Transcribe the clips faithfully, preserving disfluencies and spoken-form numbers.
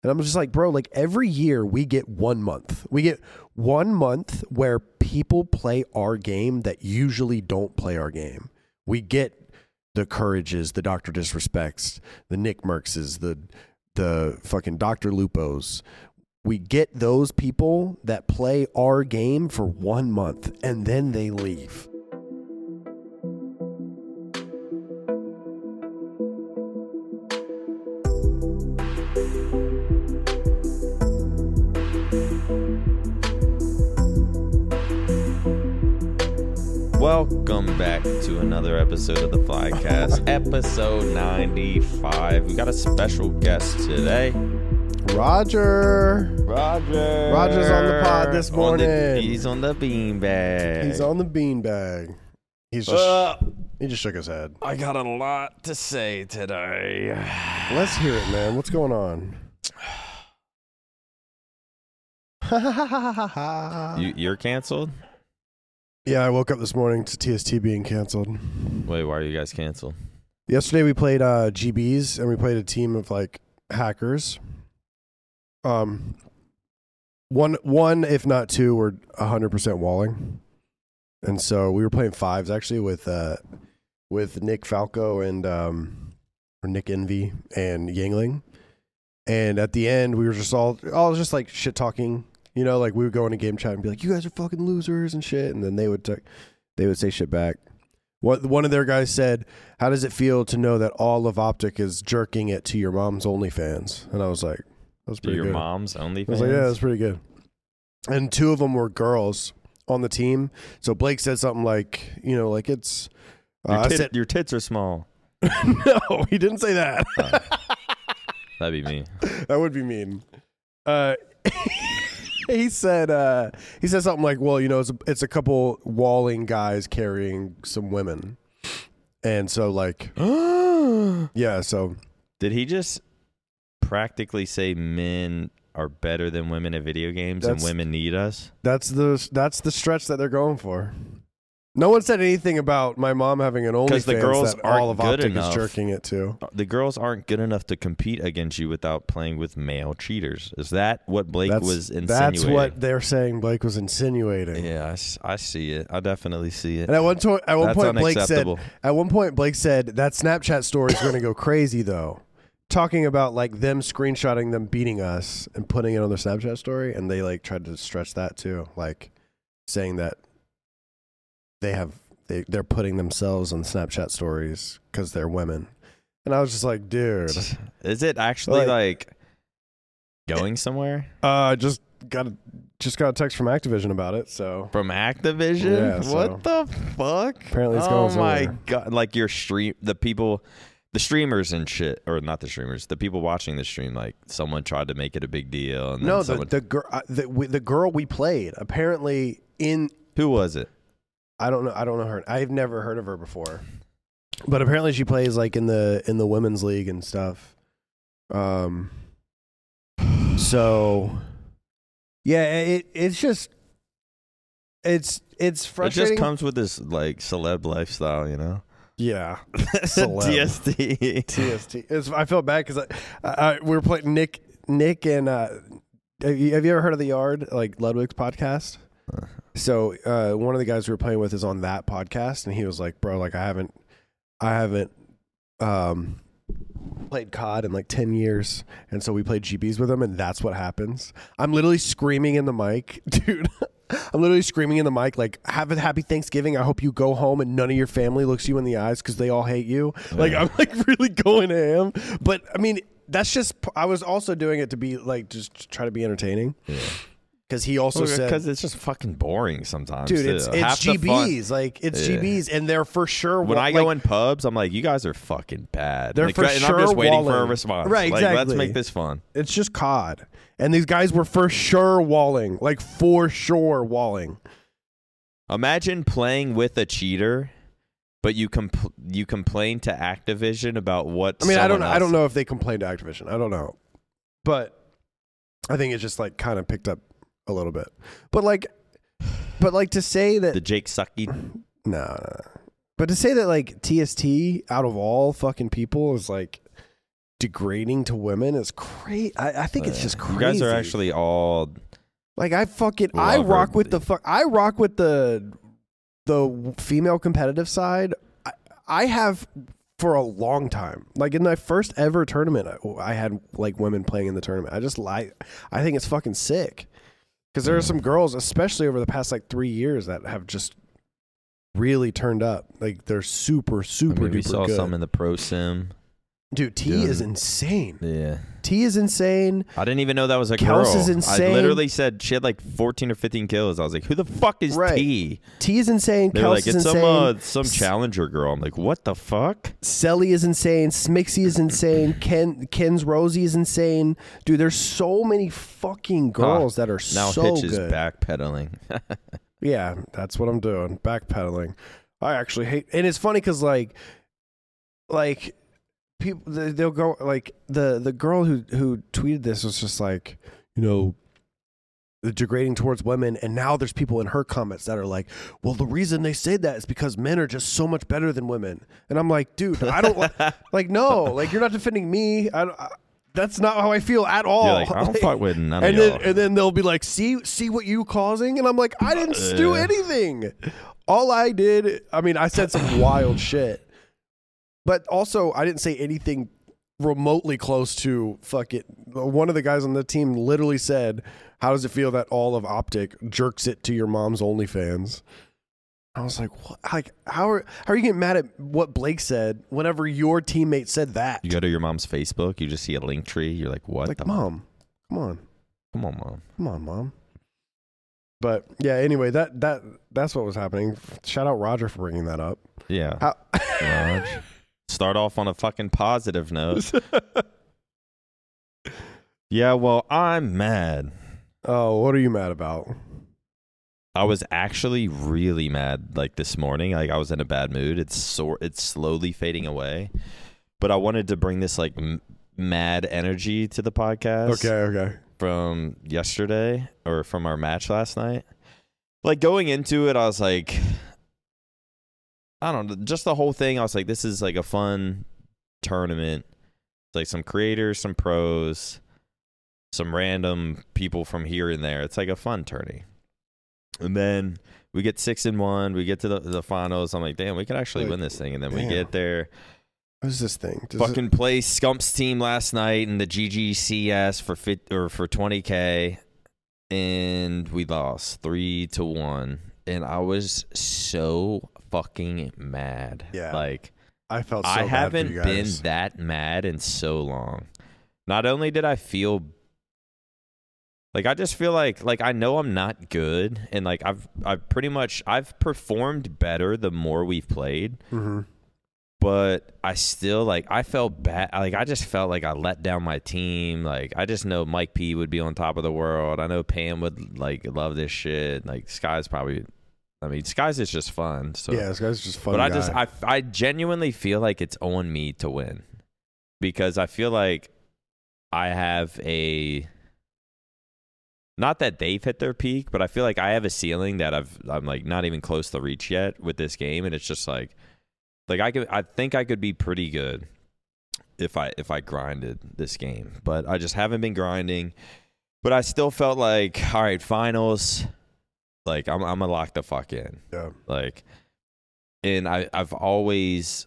And I'm just like, bro, like every year we get one month. We get one month where people play our game that usually don't play our game. We get the Courages, the Doctor Disrespects, the Nick Merckses, the the fucking Doctor Lupos. We get those people that play our game for one month and then they leave. Welcome back to another episode of the Flycast, episode ninety-five. We got a special guest today. Roger. Roger. Roger's on the pod this morning. On the, he's on the beanbag. He's on the beanbag. He's just uh, he just shook his head. I got a lot to say today. Let's hear it, man. What's going on? you, you're canceled? Yeah, I woke up this morning to T S T being canceled. Wait, why are you guys canceled? Yesterday we played uh, G Bs, and we played a team of like hackers. Um, one, one if not two, were one hundred percent walling. And so we were playing fives actually with uh, with Nick Falco and um, or Nick Envy and Yangling. And at the end, we were just all all just like shit talking. You know, like we would go in a game chat and be like, "You guys are fucking losers" and shit, and then they would t- they would say shit back. What one of their guys said, "How does it feel to know that all of Optic is jerking it to your mom's OnlyFans?" And I was like, "That was pretty your good." Your mom's OnlyFans? I was like, "Yeah, that's pretty good." And two of them were girls on the team. So Blake said something like, "You know, like it's uh, your, tit- I said, your tits are small." No, he didn't say that. Oh. That'd be me. That would be mean. Uh. He said, uh, he said something like, well, you know, it's a, it's a couple walling guys carrying some women. And so like, yeah, so. Did he just practically say men are better than women at video games and women need us? That's the, that's the stretch that they're going for. No one said anything about my mom having an OnlyFans the girls that all of good Optic enough. is jerking it to. The girls aren't good enough to compete against you without playing with male cheaters. Is that what Blake that's, was insinuating? That's what they're saying Blake was insinuating. Yeah, I, I see it. I definitely see it. And at one, to- at one That's point, Blake said, unacceptable. at one point, Blake said, that Snapchat story is going to go crazy, though. Talking about like them screenshotting them beating us and putting it on their Snapchat story. And they like tried to stretch that too. Like saying that they have, They, they're putting themselves on Snapchat stories because they're women. And I was just like, dude. Is it actually like, like going somewhere? Uh, just got a, just got a text from Activision about it. So From Activision? Yeah, so what the fuck? Apparently it's oh going my somewhere. God. Like your stream, the people, the streamers and shit, or not the streamers, the people watching the stream, like someone tried to make it a big deal. And no, then someone, the the, gir- uh, the we, the girl we played apparently in. Who was it? I don't know. I don't know her. I've never heard of her before, but apparently she plays like in the in the women's league and stuff. Um. So, yeah, it it's just it's it's frustrating. It just comes with this like celeb lifestyle, you know. Yeah, T S T. T S T. It's, I felt bad because I, I, we were playing Nick Nick and uh, have you, have you ever heard of The Yard, like Ludwig's podcast? So uh, one of the guys we were playing with is on that podcast, and he was like, "Bro, like I haven't, I haven't um, played C O D in like ten years," and so we played G Bs with him, and that's what happens. I'm literally screaming in the mic, dude. I'm literally screaming in the mic, like, "Have a happy Thanksgiving. I hope you go home and none of your family looks you in the eyes because they all hate you." Yeah. Like I'm like really going to him, but I mean that's just. I was also doing it to be like just to try to be entertaining. Yeah. Because he also well, said, because it's just fucking boring sometimes, dude. too. It's it's G Bs, like it's yeah. G Bs, and they're for sure. When wa- I go like, in pubs, I'm like, you guys are fucking bad. They're like, for and sure. I'm just waiting walling. for a response. Right, exactly. Like, let's make this fun. It's just C O D, and these guys were for sure walling, like for sure walling. Imagine playing with a cheater, but you compl- you complain to Activision about what. I mean, I don't. Else- I don't know if they complained to Activision. I don't know, but I think it's just like kind of picked up a little bit. But like, but like to say that the Jake Sucky. No, no, no. But to say that like T S T out of all fucking people is like degrading to women is crazy. I, I think it's just crazy. You guys are actually all like I fucking I rock with the fuck I rock with the the female competitive side. I, I have for a long time. Like in my first ever tournament, I, I had like women playing in the tournament. I just like I think it's fucking sick because there are some girls, especially over the past like three years, that have just really turned up. Like they're super super I mean, duper we saw good. Some in the pro sim. Dude, T Dude. is insane. Yeah. T is insane. I didn't even know that was a Kels girl. is insane. I literally said she had like fourteen or fifteen kills. I was like, who the fuck is right. T? T is insane. They're Kels like, is it's insane. some, uh, some challenger girl. I'm like, what the fuck? Selly is insane. Smixy is insane. Ken Ken's Rosie is insane. Dude, there's so many fucking girls uh, that are now so Hitch good. Now Hitch is backpedaling. Yeah, that's what I'm doing. Backpedaling. I actually hate, and it's funny because like, like people they'll go like the the girl who who tweeted this was just like, you know, degrading towards women, and now there's people in her comments that are like, well, the reason they say that is because men are just so much better than women, and I'm like, dude, I don't like no, like you're not defending me. I, I that's not how I feel at all. You're like, I don't fuck with none and of then y'all. and then they'll be like, see see what you causing, and I'm like, I didn't uh, do anything. All I did, I mean, I said some wild shit, but also I didn't say anything remotely close to fuck it. One of the guys on the team literally said, how does it feel that all of Optic jerks it to your mom's OnlyFans? I was like, what? Like, how are, how are you getting mad at what Blake said whenever your teammate said that? You go to your mom's Facebook, you just see a link tree. You're like, what? Like, the mom, come on. Come on, mom. Come on, mom. But yeah, anyway, that that that's what was happening. Shout out Roger for bringing that up. Yeah. How- Raj. Start off on a fucking positive note. Yeah, well, I'm mad. Oh, what are you mad about? I was actually really mad like this morning. Like I was in a bad mood. It's so it's slowly fading away. But I wanted to bring this like m- mad energy to the podcast. Okay, okay. From yesterday or from our match last night. Like going into it, I was like, I don't know, just the whole thing. I was like, this is like a fun tournament. It's like some creators, some pros, some random people from here and there. It's like a fun tourney. And then we get six and one. We get to the, the finals. I'm like, damn, we could actually like, win this thing. And then damn. we get there. What is this thing? Does fucking it... play Scump's team last night in the G G C S for fit or for twenty K, and we lost three to one. And I was so fucking mad. Yeah, like I felt. So I bad haven't for you been guys. that mad in so long. Not only did I feel like I just feel like like I know I'm not good, and like I've I've pretty much I've performed better the more we've played. Mm-hmm. But I still, like, I felt bad. Like, I just felt like I let down my team. Like, I just know Mike P would be on top of the world. I know Pam would, like, love this shit. Like, Sky's probably, I mean, Sky's is just fun. So. Yeah, Sky's just fun. But I guy. just, I, I genuinely feel like it's on me to win. Because I feel like I have a, not that they've hit their peak, but I feel like I have a ceiling that I've, I'm, like, not even close to reach yet with this game. And it's just, like, Like I could, I think I could be pretty good if I if I grinded this game, but I just haven't been grinding. But I still felt like, all right, finals, like I'm I'm gonna lock the fuck in. Yeah. Like, and I I've always,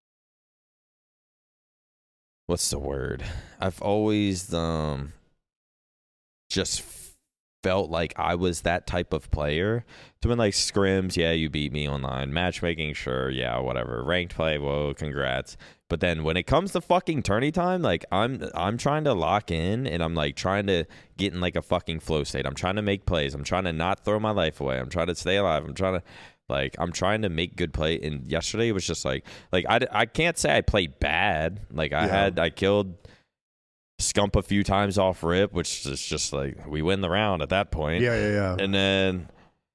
what's the word? I've always um just felt like I was that type of player. So when like scrims, yeah, you beat me online. Matchmaking, sure, yeah, whatever. Ranked play, whoa, congrats. But then when it comes to fucking tourney time, like I'm I'm trying to lock in, and I'm like trying to get in like a fucking flow state. I'm trying to make plays. I'm trying to not throw my life away. I'm trying to stay alive. I'm trying to like I'm trying to make good play. And yesterday was just like like I, I can't say I played bad. Like I Yeah. had I killed Scump a few times off rip, which is just like we win the round at that point. Yeah, yeah, yeah. And then,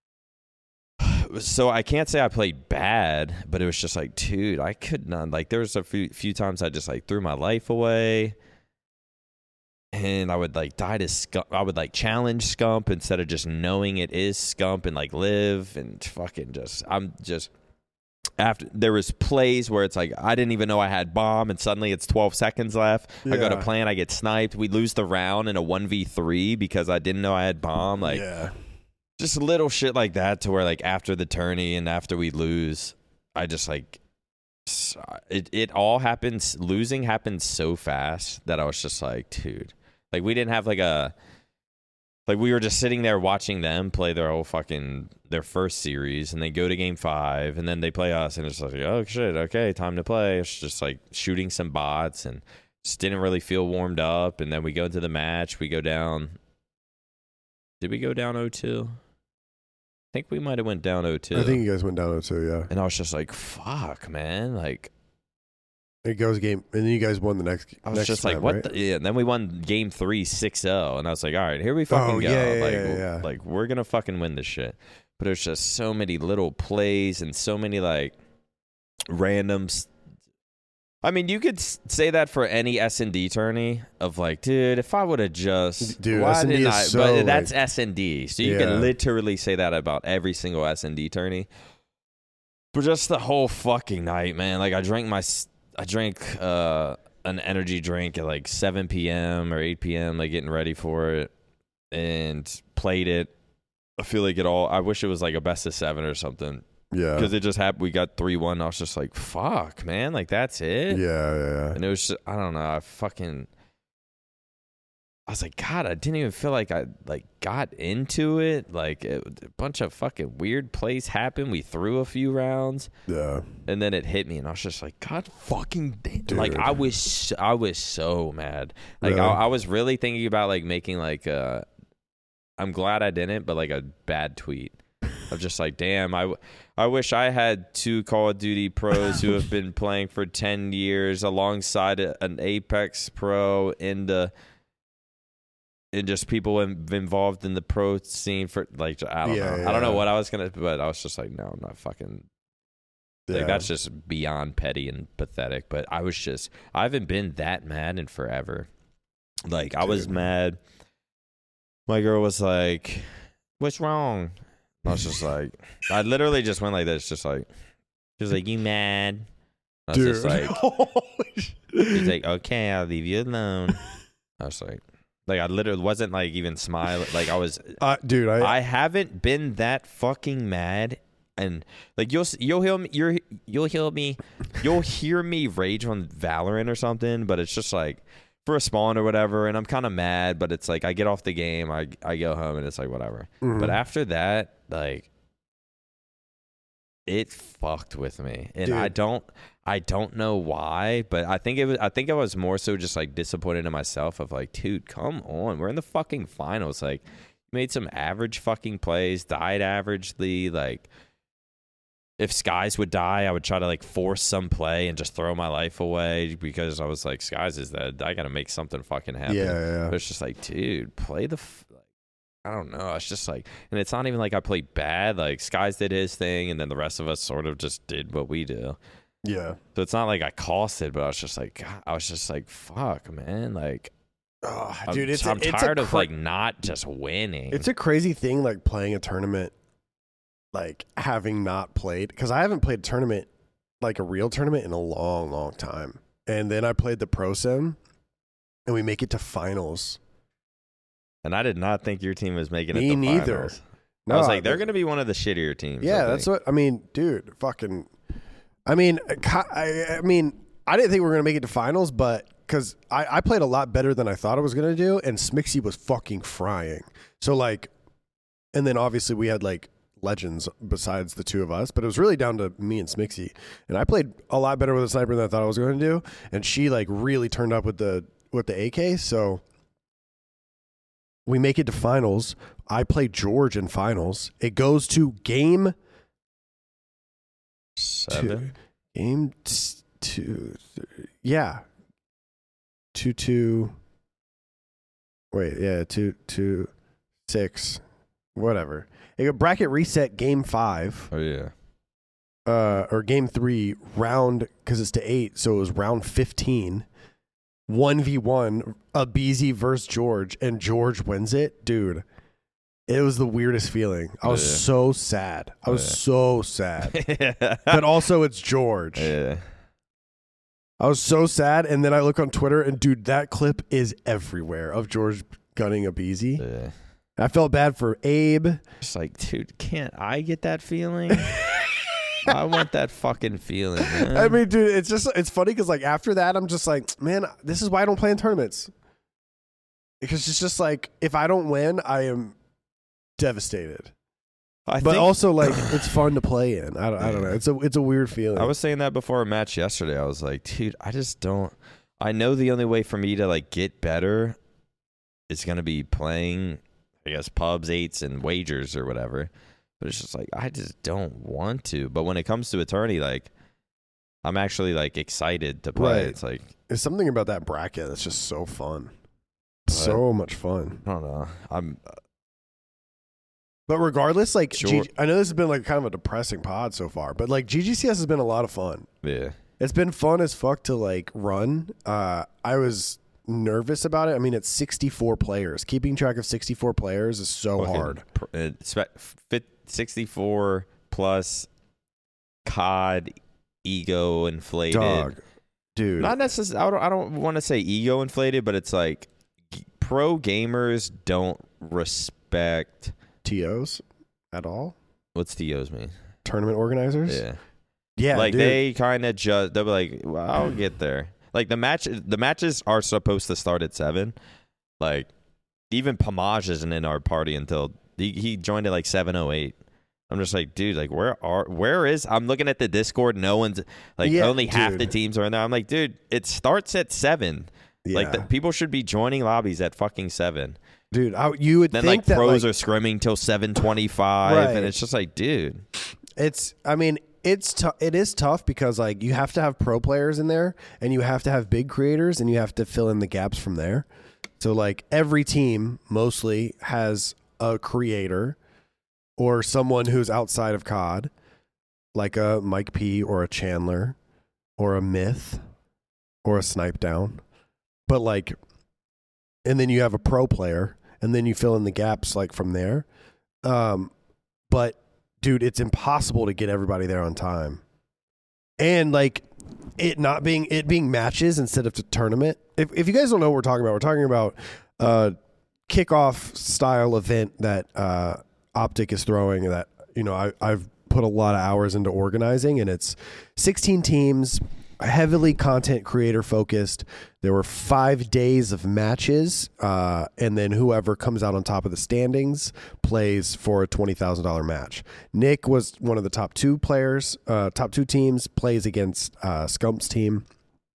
so I can't say I played bad, but it was just like, dude, I could not. Like, there was a few few times I just like threw my life away, and I would like die to Scump. I would like challenge Scump instead of just knowing it is Scump and like live and fucking just. I'm just after there was plays where it's like I didn't even know I had bomb, and suddenly it's twelve seconds left. Yeah. I go to plan, I get sniped. We lose the round in a one v three because I didn't know I had bomb. Like, yeah. just little shit like that to where like after the tourney and after we lose, I just like it. It all happens. Losing happens so fast that I was just like, dude, like we didn't have like a. Like, we were just sitting there watching them play their whole fucking, their first series, and they go to game five, and then they play us, and it's like, oh, shit, okay, time to play. It's just, like, shooting some bots, and just didn't really feel warmed up, and then we go into the match. We go down. Did we go down oh two? I think we might have went down oh two. I think you guys went down oh two, yeah. And I was just like, fuck, man. Like, it goes game, and then you guys won the next. I was next just time, like, what? Right? The, yeah. And then we won game three, six oh, and I was like, all right, here we fucking oh, go. Yeah, yeah, like, yeah, yeah. like we're gonna fucking win this shit. But there's just so many little plays and so many like randoms. I mean, you could say that for any S and D tourney of like, dude, if I would have just, dude, why S and D didn't is I? so, but that's like, S and D, so you yeah. can literally say that about every single S and D tourney. But just the whole fucking night, man. Like I drank my, I drank. uh an energy drink at like seven p.m. or eight p.m. like getting ready for it and played it. I feel like it all, I wish it was like a best of seven or something. Yeah. Because it just happened. We got three one. I was just like, fuck, man. Like, that's it? Yeah, yeah. And it was just, I don't know. I fucking, I was like, God, I didn't even feel like I like got into it. Like it, a bunch of fucking weird plays happened. We threw a few rounds. Yeah. And then it hit me, and I was just like, God fucking damn. Dude. Like, I was, I was so mad. Like, Really? I, I was really thinking about, like, making, like, a, I'm glad I didn't, but, like, a bad tweet. Of just like, damn, I, I wish I had two Call of Duty pros who have been playing for ten years alongside an Apex pro in the, and just people in, involved in the pro scene for, like, I don't Yeah, know. yeah. I don't know what I was going to, but I was just like, no, I'm not fucking. Yeah. Like, that's just beyond petty and pathetic. But I was just, I haven't been that mad in forever. Like, I was Dude. mad. My girl was like, what's wrong? I was just like, I literally just went like this, just like, she was like, you mad? I was Dude. just like, she's like, okay, I'll leave you alone. I was like, like, I literally wasn't like even smiling. Like, I was, Uh, dude, I, I haven't been that fucking mad. And like you'll you'll hear me you're you'll hear me you'll hear me rage on Valorant or something, but it's just like for a spawn or whatever, and I'm kind of mad, but it's like I get off the game, I I go home, and it's like whatever. Mhm. But after that, like it fucked with me, and Dude. I don't I don't know why, but I think it was I think I was more so just like disappointed in myself of like, dude, come on, we're in the fucking finals, like made some average fucking plays, died averagely, like. If Skies would die, I would try to like force some play and just throw my life away because I was like, Skies is dead. I got to make something fucking happen. yeah, yeah. But it's just like, dude, play the. F- like, I don't know. It's just like, and it's not even like I played bad. Like Skies did his thing, and then the rest of us sort of just did what we do. Yeah. So it's not like I costed, but I was just like, God, I was just like, fuck, man. Like, Oh, I'm, dude, it's I'm a, it's tired a of cra- like not just winning. It's a crazy thing, like playing a tournament, like having not played, because I haven't played a tournament, like a real tournament, in a long, long time. And then I played the Pro Sim, and we make it to finals. and I did not think your team was making Me it. The neither. finals. No, I was like, they're but- going to be one of the shittier teams. Yeah, I that's think. what I mean, dude. Fucking, I mean, I, I mean, I didn't think we were gonna make it to finals, but because I, I played a lot better than I thought I was gonna do, and Smixy was fucking frying. So like, and then obviously we had like legends besides the two of us, but it was really down to me and Smixy, and I played a lot better with a sniper than I thought I was going to do, and she like really turned up with the with the A K. So we make it to finals. I play George in finals. It goes to game Seven. two. Game t- two. Th- yeah. Two two. Wait, yeah, two two six. Whatever. It got bracket reset game five. Oh yeah. Uh, or game three round because it's to eight, so it was round fifteen. One v one, Abizi versus George, and George wins it, dude. It was the weirdest feeling. I was Yeah. so sad. I was Yeah. so sad. yeah. But also, it's George. Yeah. I was so sad, and then I look on Twitter, and dude, that clip is everywhere of George gunning a Beezy. Yeah. I felt bad for Abe. Just like, dude, can't I get that feeling? I want that fucking feeling, man. I mean, dude, it's just it's funny because like after that, I'm just like, man, this is why I don't play in tournaments. Because it's just like if I don't win, I am devastated. I But think, also like it's fun to play in. I don't, I don't know. It's a it's a weird feeling. I was saying that before a match yesterday. I was like, dude, I just don't. I know the only way for me to like get better is gonna be playing, I guess, pubs, eights, and wagers or whatever. But it's just like I just don't want to. But when it comes to a tourney, like I'm actually like excited to play. Right. It's like There's something about that bracket that's just so fun. But- So much fun. I don't know. I'm But regardless, like Sure. G- I know this has been like kind of a depressing pod so far, but like G G C S has been a lot of fun. yeah. It's been fun as fuck to like run. Uh, I was nervous about it. I mean, it's sixty-four players. Keeping track of sixty-four players is so Fucking hard. pr- uh, spe- fit sixty-four plus C O D ego inflated. Dog, dude. Not necessarily. I don't, I don't want to say ego inflated, but it's like g- pro gamers don't respect. T Os at all? What's T Os mean? Tournament organizers? Yeah, Yeah, like dude. they kind of just they'll be like, well, I'll get there. Like the match, the matches are supposed to start at seven. Like even Pamaj isn't in our party until he, he joined at like seven oh eight. I'm just like, dude, like where are where is? I'm looking at the Discord. No one's like Yeah, only half dude. the teams are in there. I'm like, dude, it starts at seven. Yeah. Like the, people should be joining lobbies at fucking seven. Dude, I, you would Then think like that pros like, are scrimming till seven twenty-five, Right. and it's just like, dude, it's I mean, it's tou- it is tough because like you have to have pro players in there and you have to have big creators and you have to fill in the gaps from there. So like every team mostly has a creator or someone who's outside of C O D, like a Mike P or a Chandler or a Myth or a Snipe Down. But like, and then you have a pro player and then you fill in the gaps like from there. Um, but dude, it's impossible to get everybody there on time. And like it not being it being matches instead of a tournament. If if you guys don't know what we're talking about, we're talking about a kickoff style event that uh, Optic is throwing that, you know, I, I've put a lot of hours into organizing, and it's sixteen teams, heavily content creator focused. There were five days of matches, uh, and then whoever comes out on top of the standings plays for a twenty thousand dollars match. Nick was one of the top two players, uh, top two teams, plays against uh, Scump's team.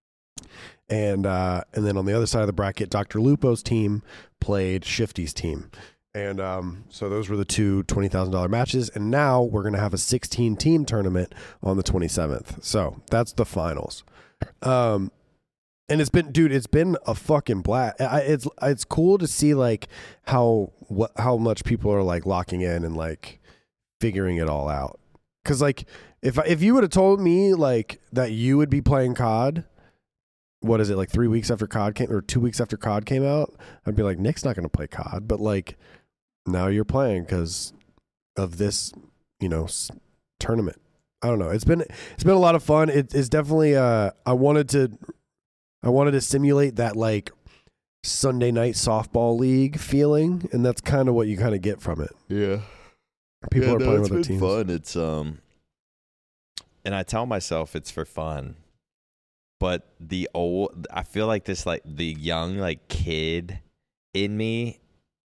And uh, and then on the other side of the bracket, Doctor Lupo's team played Shifty's team. And um, so those were the two twenty thousand dollars matches. And now we're going to have a sixteen-team tournament on the twenty-seventh. So that's the finals. Um, and it's been, dude, it's been a fucking blast. I, it's it's cool to see, like, how what how much people are, like, locking in and, like, figuring it all out. Because, like, if, I, if you would have told me, like, that you would be playing C O D, what is it, like three weeks after C O D came, or two weeks after C O D came out, I'd be like, Nick's not going to play C O D. But, like, now you're playing because of this, you know, s- tournament. I don't know. It's been it's been a lot of fun. It, it's definitely. Uh, I wanted to, I wanted to simulate that like Sunday night softball league feeling, and that's kind of what you kind of get from it. yeah. People Yeah, are no, playing it's with their been teams. Fun. It's um, and I tell myself it's for fun, but the old, I feel like this like the young like kid in me.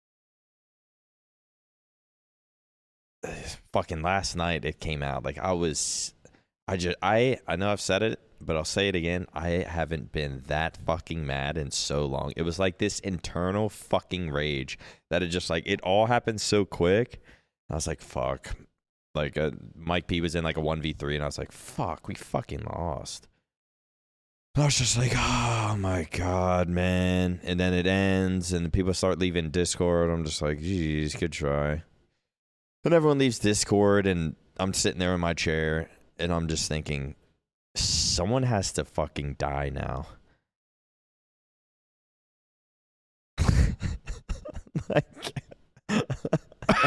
Fucking last night it came out like I was, I just I I know I've said it, but I'll say it again. I haven't been that fucking mad in so long. It was like this internal fucking rage that it just like it all happened so quick. I was like, fuck. Like uh, Mike P was in like a one v three, and I was like, fuck, we fucking lost. I was just like, oh my god, man. And then it ends, and people start leaving Discord. I'm just like, geez, good try. But everyone leaves Discord, and I'm sitting there in my chair, and I'm just thinking, someone has to fucking die now. like,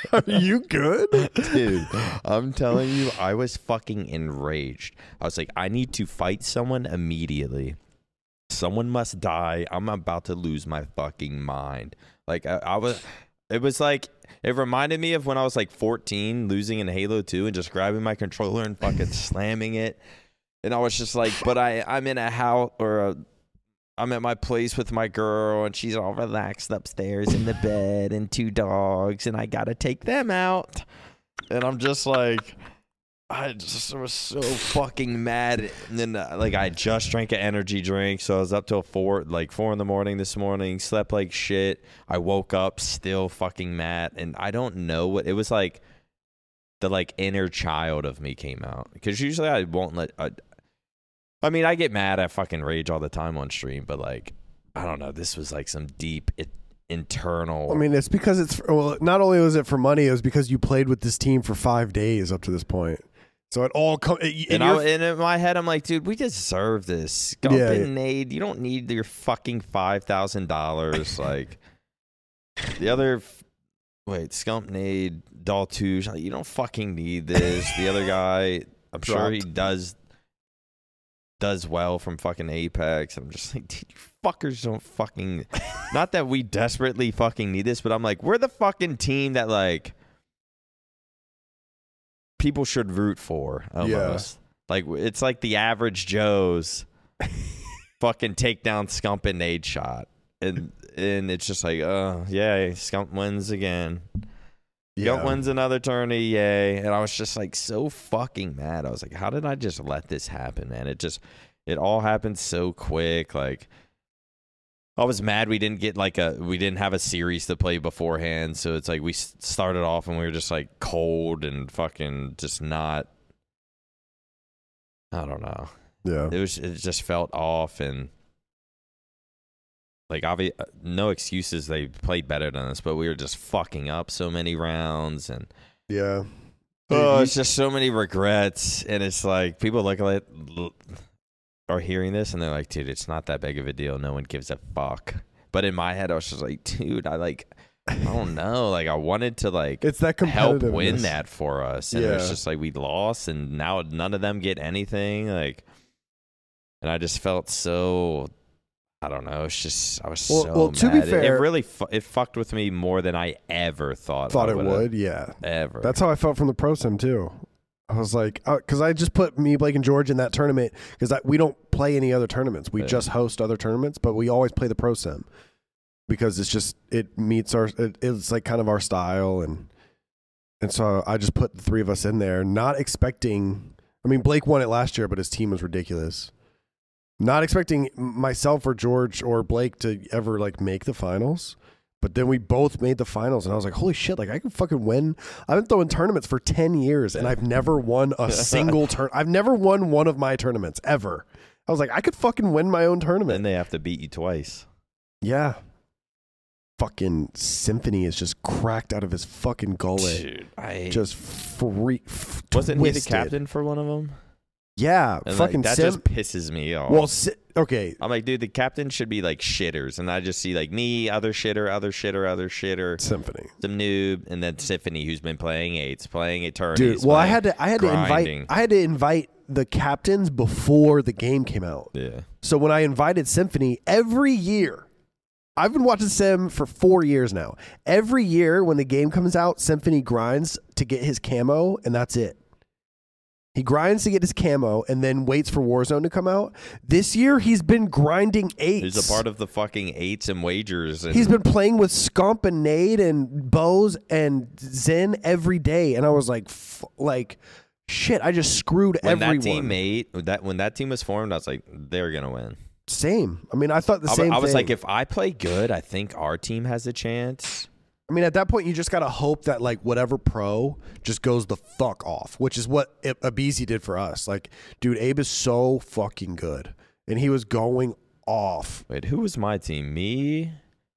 Are you good? Dude, I'm telling you, I was fucking enraged. I was like, I need to fight someone immediately. Someone must die. I'm about to lose my fucking mind. Like, I, I was, it was like, it reminded me of when I was like fourteen, losing in Halo two and just grabbing my controller and fucking slamming it. And I was just like, but I, I'm in a house or a, I'm at my place with my girl and she's all relaxed upstairs in the bed and two dogs and I got to take them out. And I'm just like, I just was so fucking mad. And then uh, like I just drank an energy drink. So I was up till four, like four in the morning this morning, slept like shit. I woke up still fucking mad. And I don't know what, it was like the like inner child of me came out. Because usually I won't let, I, I mean, I get mad at fucking rage all the time on stream, but like, I don't know. This was like some deep it, internal. I mean, it's because it's, well, not only was it for money, it was because you played with this team for five days up to this point. So it all comes. And, I, and in my head, I'm like, dude, we deserve this. Scump Yeah, and yeah. Nade, you don't need your fucking five thousand dollars. Like, the other, wait, Scump, Nade, Daltouche, like, you don't fucking need this. The other guy, I'm sure he does. does well from fucking Apex. I'm just like, dude, you fuckers don't fucking, not that we desperately fucking need this, but I'm like, we're the fucking team that like people should root for almost. Yeah. Like, it's like the average Joe's fucking take down Scump and Nade shot. And and it's just like, oh, yay, Scump wins again. Yeah. Scump wins another tourney, yay. And I was just like so fucking mad. I was like, how did I just let this happen, man? It just, it all happened so quick. Like, I was mad we didn't get like a, we didn't have a series to play beforehand. So it's like we started off and we were just like cold and fucking just not, I don't know. Yeah. It was, it just felt off and like, obvi- no excuses. They played better than us, but we were just fucking up so many rounds and Yeah. oh, it's just so many regrets. And it's like people look at it, are hearing this and they're like, dude, it's not that big of a deal. No one gives a fuck. But in my head, I was just like, dude, I like, I don't know. Like, I wanted to like It's that help competitiveness. win that for us. And Yeah. it's just like we lost and now none of them get anything. Like, and I just felt so, I don't know. It's just, I was Well- so well, to mad. be It- fair- it really, fu- it fucked with me more than I ever thought. Thought I it would've would. Yeah. Ever. That's how I felt from the Pro Sim too. I was like, because I just put me, Blake, and George in that tournament because we don't play any other tournaments. We Yeah. just host other tournaments, but we always play the Pro Sim because it's just it meets our it, it's like kind of our style and and so I just put the three of us in there, not expecting. I mean, Blake won it last year, but his team was ridiculous. Not expecting myself or George or Blake to ever like make the finals. But then we both made the finals, and I was like, holy shit, like I can fucking win. I've been throwing tournaments for ten years, and I've never won a single turn. I've never won one of my tournaments, ever. I was like, I could fucking win my own tournament. Then they have to beat you twice. Yeah. Fucking Symphony is just cracked out of his fucking gullet. Dude, I Just freak. F- wasn't he the twisted. captain for one of them? Yeah. And fucking like, that Sim. just pisses me off. Well, si- okay. I'm like, dude, the captain should be like shitters, and I just see like me, other shitter, other shitter, other shitter, Symphony. some noob, and then Symphony, who's been playing eights, playing eternities. Dude, well, I playing- had to, I had to grinding. invite, I had to invite the captains before the game came out. Yeah, So when I invited Symphony every year, I've been watching Sim for four years now. Every year when the game comes out, Symphony grinds to get his camo, and that's it. He grinds to get his camo and then waits for Warzone to come out. This year, he's been grinding eights. he's a part of the fucking eights and wagers. And He's been playing with Scump and Nade and Bose and Zen every day, and I was like, f- like, shit! I just screwed when everyone. that team made that when that team was formed, I was like, they're gonna win. Same. I mean, I thought the I, same. I was thing. like, if I play good, I think our team has a chance. I mean, at that point, you just got to hope that, like, whatever pro just goes the fuck off, which is what Abizi did for us. Like, dude, Abe is so fucking good. And he was going off. Wait, who was my team? Me,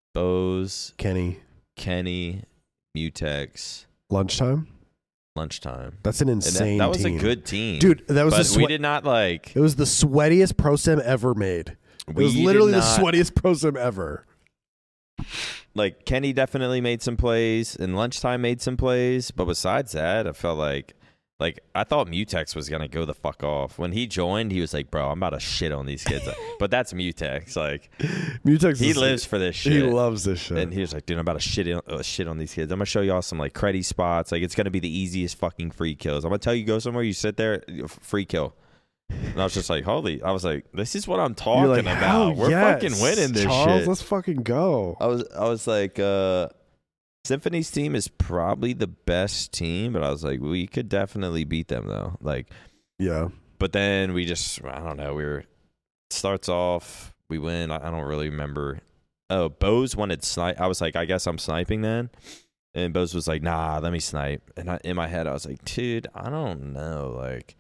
Bose, Kenny. Kenny, Mutex, Lunchtime? Lunchtime. That's an And that, insane that was team. a good team. Dude, that was but the swe- we did not like. It was the sweatiest pro sim ever made. It We was did literally the not- sweatiest pro sim ever. like Kenny definitely made some plays, and Lunchtime made some plays. But besides that, I felt like, like I thought Mutex was gonna go the fuck off when he joined. He was like, "Bro, I'm about to shit on these kids." But that's Mutex. Like Mutex, he is, lives for this shit. He loves this shit. And he was like, "Dude, I'm about to shit on, uh, shit on these kids. I'm gonna show y'all some like creddy spots. Like it's gonna be the easiest fucking free kills. I'm gonna tell you, go somewhere, you sit there, free kill." And I was just like, holy, I was like, this is what I'm talking You're like, about. hell We're yes, fucking winning this Charles, shit. Let's fucking go. I was I was like, uh, Symphony's team is probably the best team, but I was like, we could definitely beat them though. Like, yeah. But then we just, I don't know, we were, starts off, we win. I, I don't really remember. Oh, Bose wanted snipe. I was like, I guess I'm sniping then. And Bose was like, nah, let me snipe. And I, in my head, I was like, dude, I don't know. Like,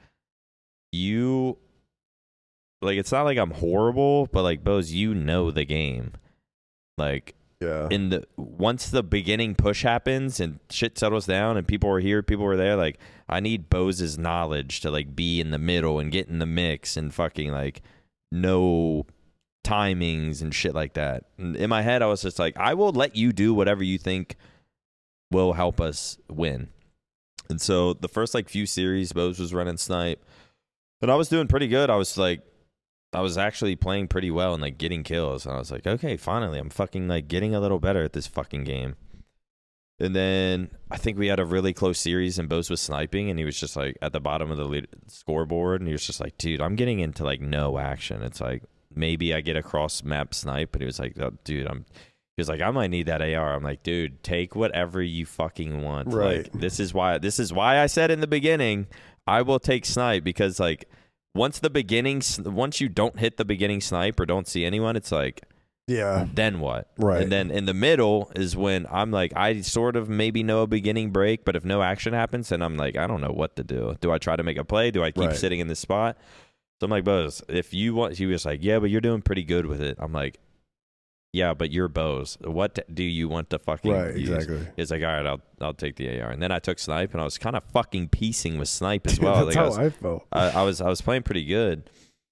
you, like, it's not like I'm horrible, but like, Bose, you know the game. Like, yeah. in the once the beginning push happens and shit settles down and people are here, people are there, like, I need Bose's knowledge to like be in the middle and get in the mix and fucking like know timings and shit like that. And in my head, I was just like, I will let you do whatever you think will help us win. And so the first like few series, Bose was running snipe. And I was doing pretty good. I was like, I was actually playing pretty well and like getting kills. And I was like, okay, finally, I'm fucking like getting a little better at this fucking game. And then I think we had a really close series and Bose was sniping and he was just like at the bottom of the lead scoreboard. And he was just like, dude, I'm getting into like no action. It's like, maybe I get a cross map snipe. But he was like, oh, dude, I'm, he was like, I might need that A R. I'm like, dude, take whatever you fucking want. Right. Like, this is why, this is why I said in the beginning, I will take snipe because like once the beginning, once you don't hit the beginning snipe or don't see anyone, it's like, yeah, then what? Right. And then in the middle is when I'm like, I sort of maybe know a beginning break, but if no action happens, then I'm like, I don't know what to do. Do I try to make a play? Do I keep right. sitting in this spot? So I'm like, Bose, if you want, he was like, yeah, but you're doing pretty good with it. I'm like, yeah, but you're Bose. What do you want to fucking right, use? Exactly. He's like, all right, I'll I'll take the A R. And then I took snipe, and I was kind of fucking piecing with snipe as well. That's like how I, was, I felt. I, I was I was playing pretty good.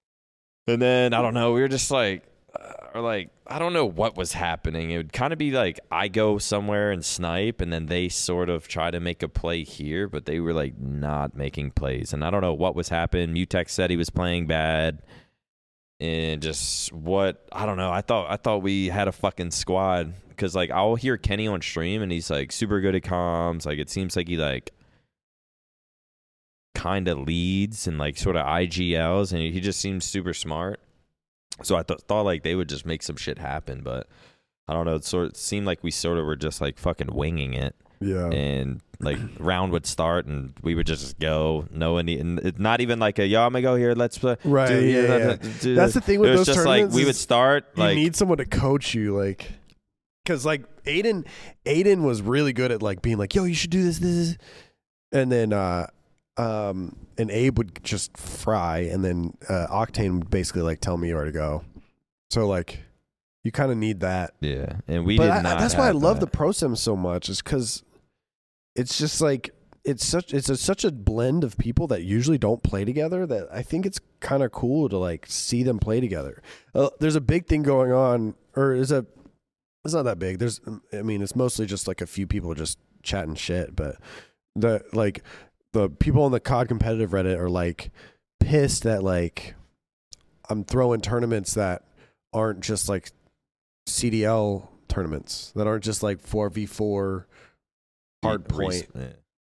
And then I don't know, we were just like, uh, or like I don't know what was happening. It would kind of be like I go somewhere and snipe, and then they sort of try to make a play here, but they were like not making plays. And I don't know what was happening. Mutex said he was playing bad. And just what I don't know. I thought I thought we had a fucking squad because like I'll hear Kenny on stream and he's like super good at comms. Like it seems like he like kind of leads and like sort of I G Ls and he just seems super smart. So I th- thought like they would just make some shit happen, but I don't know. It sort of it seemed like we sort of were just like fucking winging it. Yeah. And like round would start and we would just go. No one, and it's not even like a yo, I'm gonna go here. Let's play. Right. Do, yeah, yeah, yeah. do That's the thing with it was those just like tournaments. we would is start. You Like need someone to coach you, like, because like Aiden, Aiden was really good at like being like, yo, you should do this, this, this. And then, uh, um, and Abe would just fry, and then uh, Octane would basically like tell me where to go. So like. You kind of need that. Yeah, and we but did I, not. That's why I have love that. the Pro Sim so much, is because it's just like it's such it's a, such a blend of people that usually don't play together that I think it's kind of cool to like see them play together. Uh, there's a big thing going on, or is a it's not that big. There's I mean it's mostly just like a few people just chatting shit, but the like the people on the C O D competitive Reddit are like pissed that like I'm throwing tournaments that aren't just like C D L tournaments, that aren't just like four v four hard point Yeah.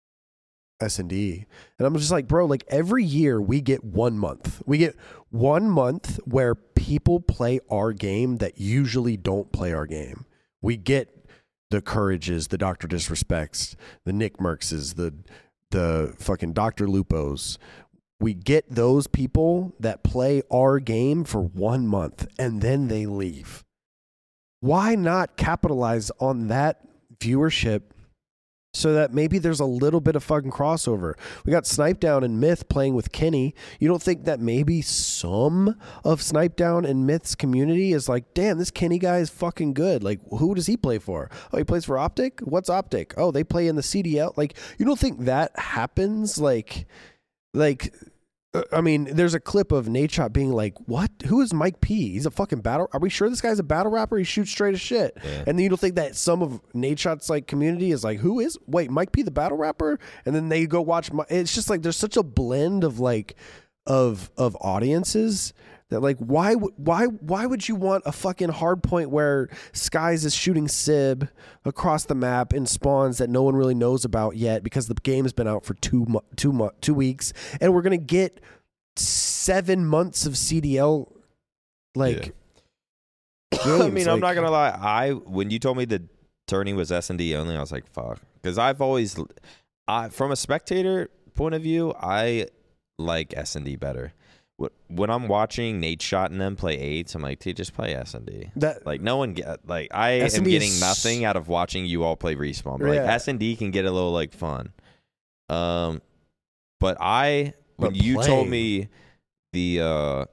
S and D. And I'm just like, bro, like every year we get one month. We get one month where people play our game that usually don't play our game. We get the Courages, the Doctor Disrespects, the Nick Merckses, the the fucking Doctor Lupos. We get those people that play our game for one month and then they leave. Why not capitalize on that viewership so that maybe there's a little bit of fucking crossover? We got Snipe Down and Myth playing with Kenny. You don't think that maybe some of Snipe Down and Myth's community is like, damn, this Kenny guy is fucking good. Like, who does he play for? Oh, he plays for Optic? What's Optic? Oh, they play in the C D L? Like, you don't think that happens? Like, like... I mean, there's a clip of Nadeshot being like, "What? Who is Mike P? He's a fucking battle. Are we sure this guy's a battle rapper? He shoots straight as shit." Yeah. And then you don't think that some of Nadeshot's like community is like, "Who is? Wait, Mike P, the battle rapper?" And then they go watch. My, it's just like there's such a blend of like of of audiences that like why why why would you want a fucking hard point where Skies is shooting Sib across the map in spawns that no one really knows about yet because the game's been out for two mu- two mu- two weeks and we're gonna get seven months of C D L like. Yeah. Games, I mean, like, I'm not gonna lie. I when you told me the tourney was S and D only, I was like, fuck, because I've always, I from a spectator point of view, I like S and D better. When I'm watching Nadeshot and them play eights, I'm like, dude, just play S and D. That like no one get like I S and D am getting is... nothing out of watching you all play Respawn. But yeah. Like S and D can get a little like fun. Um, but I when but you playing. told me the uh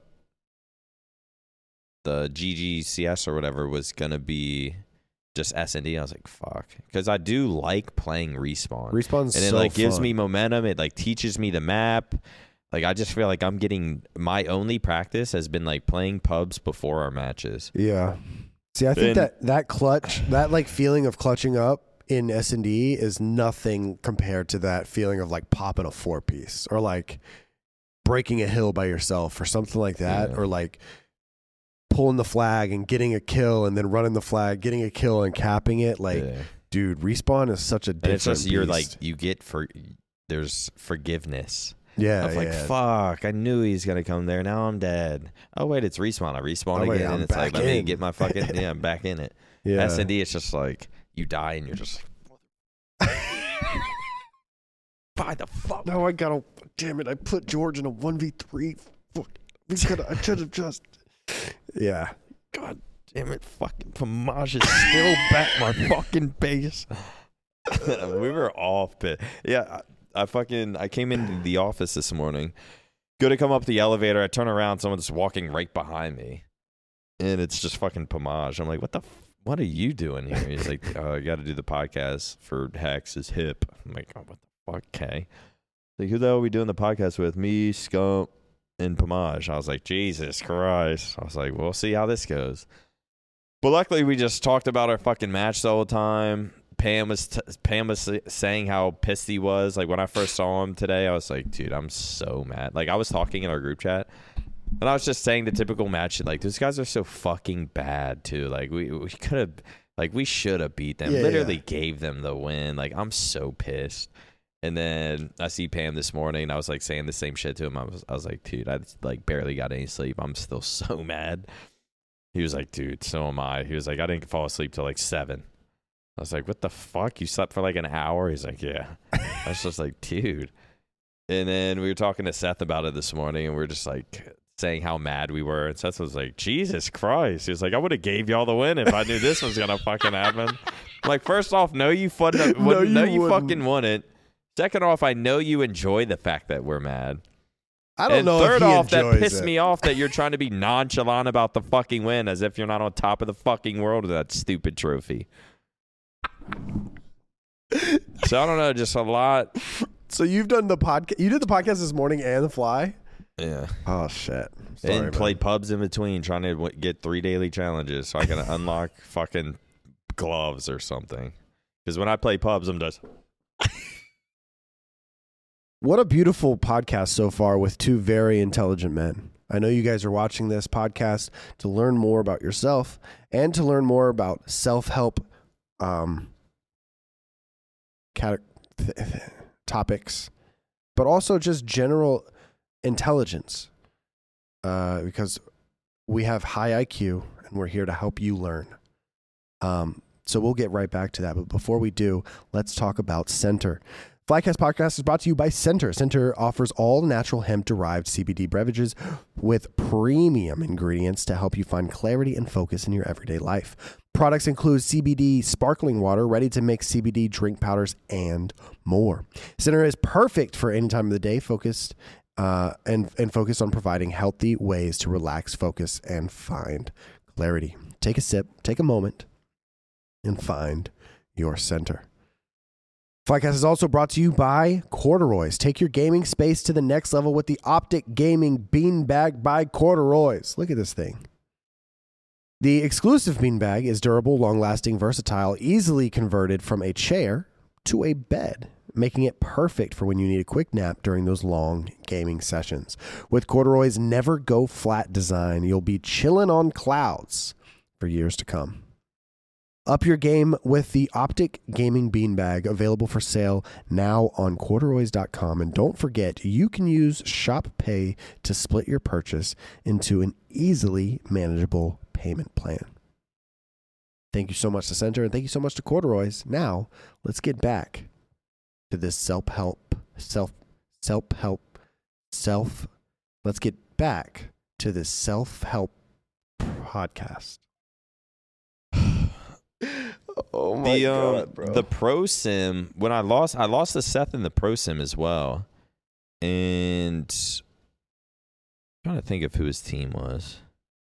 the G G C S or whatever was gonna be just S and D, I was like, fuck, because I do like playing Respawn. Respawn's and it so like gives fun. me momentum. It like teaches me the map. Like, I just feel like I'm getting, my only practice has been, like, playing pubs before our matches. Yeah. See, I think and, that that clutch, that, like, feeling of clutching up in S and D is nothing compared to that feeling of, like, popping a four-piece or, like, breaking a hill by yourself or something like that. Yeah. Or, like, pulling the flag and getting a kill and then running the flag, getting a kill and capping it. Like, yeah. Dude, Respawn is such a different and it's just, beast. You're, like, you get, for there's forgiveness. Yeah, of like, yeah. fuck, I knew he's going to come there. Now I'm dead. Oh, wait, it's Respawn. I respawn oh, again. Wait, and it's like, let me get my fucking, yeah, I'm back in it. Yeah. S and D, it's just like, you die and you're just like, why the fuck? No, I got to, damn it, I put George in a one v three. We could I should have just, yeah. God damn it, fucking Pamaj is still back my fucking base. We were off pit. Yeah, I fucking, I came into the office this morning, go to come up the elevator, I turn around, someone's walking right behind me, and it's just fucking Pamaj. I'm like, what the, f- what are you doing here? He's like, oh, I got to do the podcast for Hex is hip. I'm like, oh, what the fuck, okay. Like, who the hell are we doing the podcast with? Me, Scump, and Pamaj. I was like, Jesus Christ. I was like, we'll see how this goes. But luckily, we just talked about our fucking match the whole time. Pam was t- Pam was saying how pissed he was. Like, when I first saw him today, I was like, dude, I'm so mad. Like, I was talking in our group chat, and I was just saying the typical match shit. Like, those guys are so fucking bad, too. Like, we, we could have, like, we should have beat them. Yeah, Literally yeah. gave them the win. Like, I'm so pissed. And then I see Pam this morning, and I was, like, saying the same shit to him. I was, I was like, dude, I, like, barely got any sleep. I'm still so mad. He was like, dude, so am I. He was like, I didn't fall asleep till, like, seven. I was like, what the fuck? You slept for like an hour? He's like, yeah. I was just like, dude. And then we were talking to Seth about it this morning, and we were just like saying how mad we were. And Seth was like, Jesus Christ. He was like, I would have gave y'all the win if I knew this was going to fucking happen. I'm like, first off, no, you, fun- no, you, no, you fucking wouldn't. Second off, I know you enjoy the fact that we're mad. I don't and know third if he off, that pissed it. me off that you're trying to be nonchalant about the fucking win as if you're not on top of the fucking world with that stupid trophy. So I don't know, just a lot. So you've done the podcast. You did the podcast this morning and the fly. Yeah. Oh shit. Sorry, and man. played pubs in between, trying to w- get three daily challenges so I can unlock fucking gloves or something. Because when I play pubs, I'm just. What a beautiful podcast so far with two very intelligent men. I know you guys are watching this podcast to learn more about yourself and to learn more about self-help um, cat- th- th- topics, but also just general intelligence uh, because we have high I Q and we're here to help you learn. Um, so we'll get right back to that. But before we do, let's talk about Center. Flycast Podcast is brought to you by Center. Center offers all natural hemp-derived C B D beverages with premium ingredients to help you find clarity and focus in your everyday life. Products include C B D sparkling water, ready-to-mix C B D drink powders, and more. Center is perfect for any time of the day, focused uh, and, and focused on providing healthy ways to relax, focus, and find clarity. Take a sip, take a moment, and find your center. Flycast is also brought to you by Corduroys. Take your gaming space to the next level with the Optic Gaming Beanbag by Corduroys. Look at this thing. The exclusive beanbag is durable, long-lasting, versatile, easily converted from a chair to a bed, making it perfect for when you need a quick nap during those long gaming sessions. With Corduroy's never go flat design, you'll be chilling on clouds for years to come. Up your game with the Optic Gaming Beanbag, available for sale now on corduroys dot com. And don't forget, you can use Shop Pay to split your purchase into an easily manageable payment plan. Thank you so much to Center, and thank you so much to Corduroys. Now, let's get back to this self-help, self, self-help, self. Let's get back to this self-help podcast. Oh my the, um, god, bro! The pro sim, when I lost, I lost to Seth in the pro sim as well, and I'm trying to think of who his team was.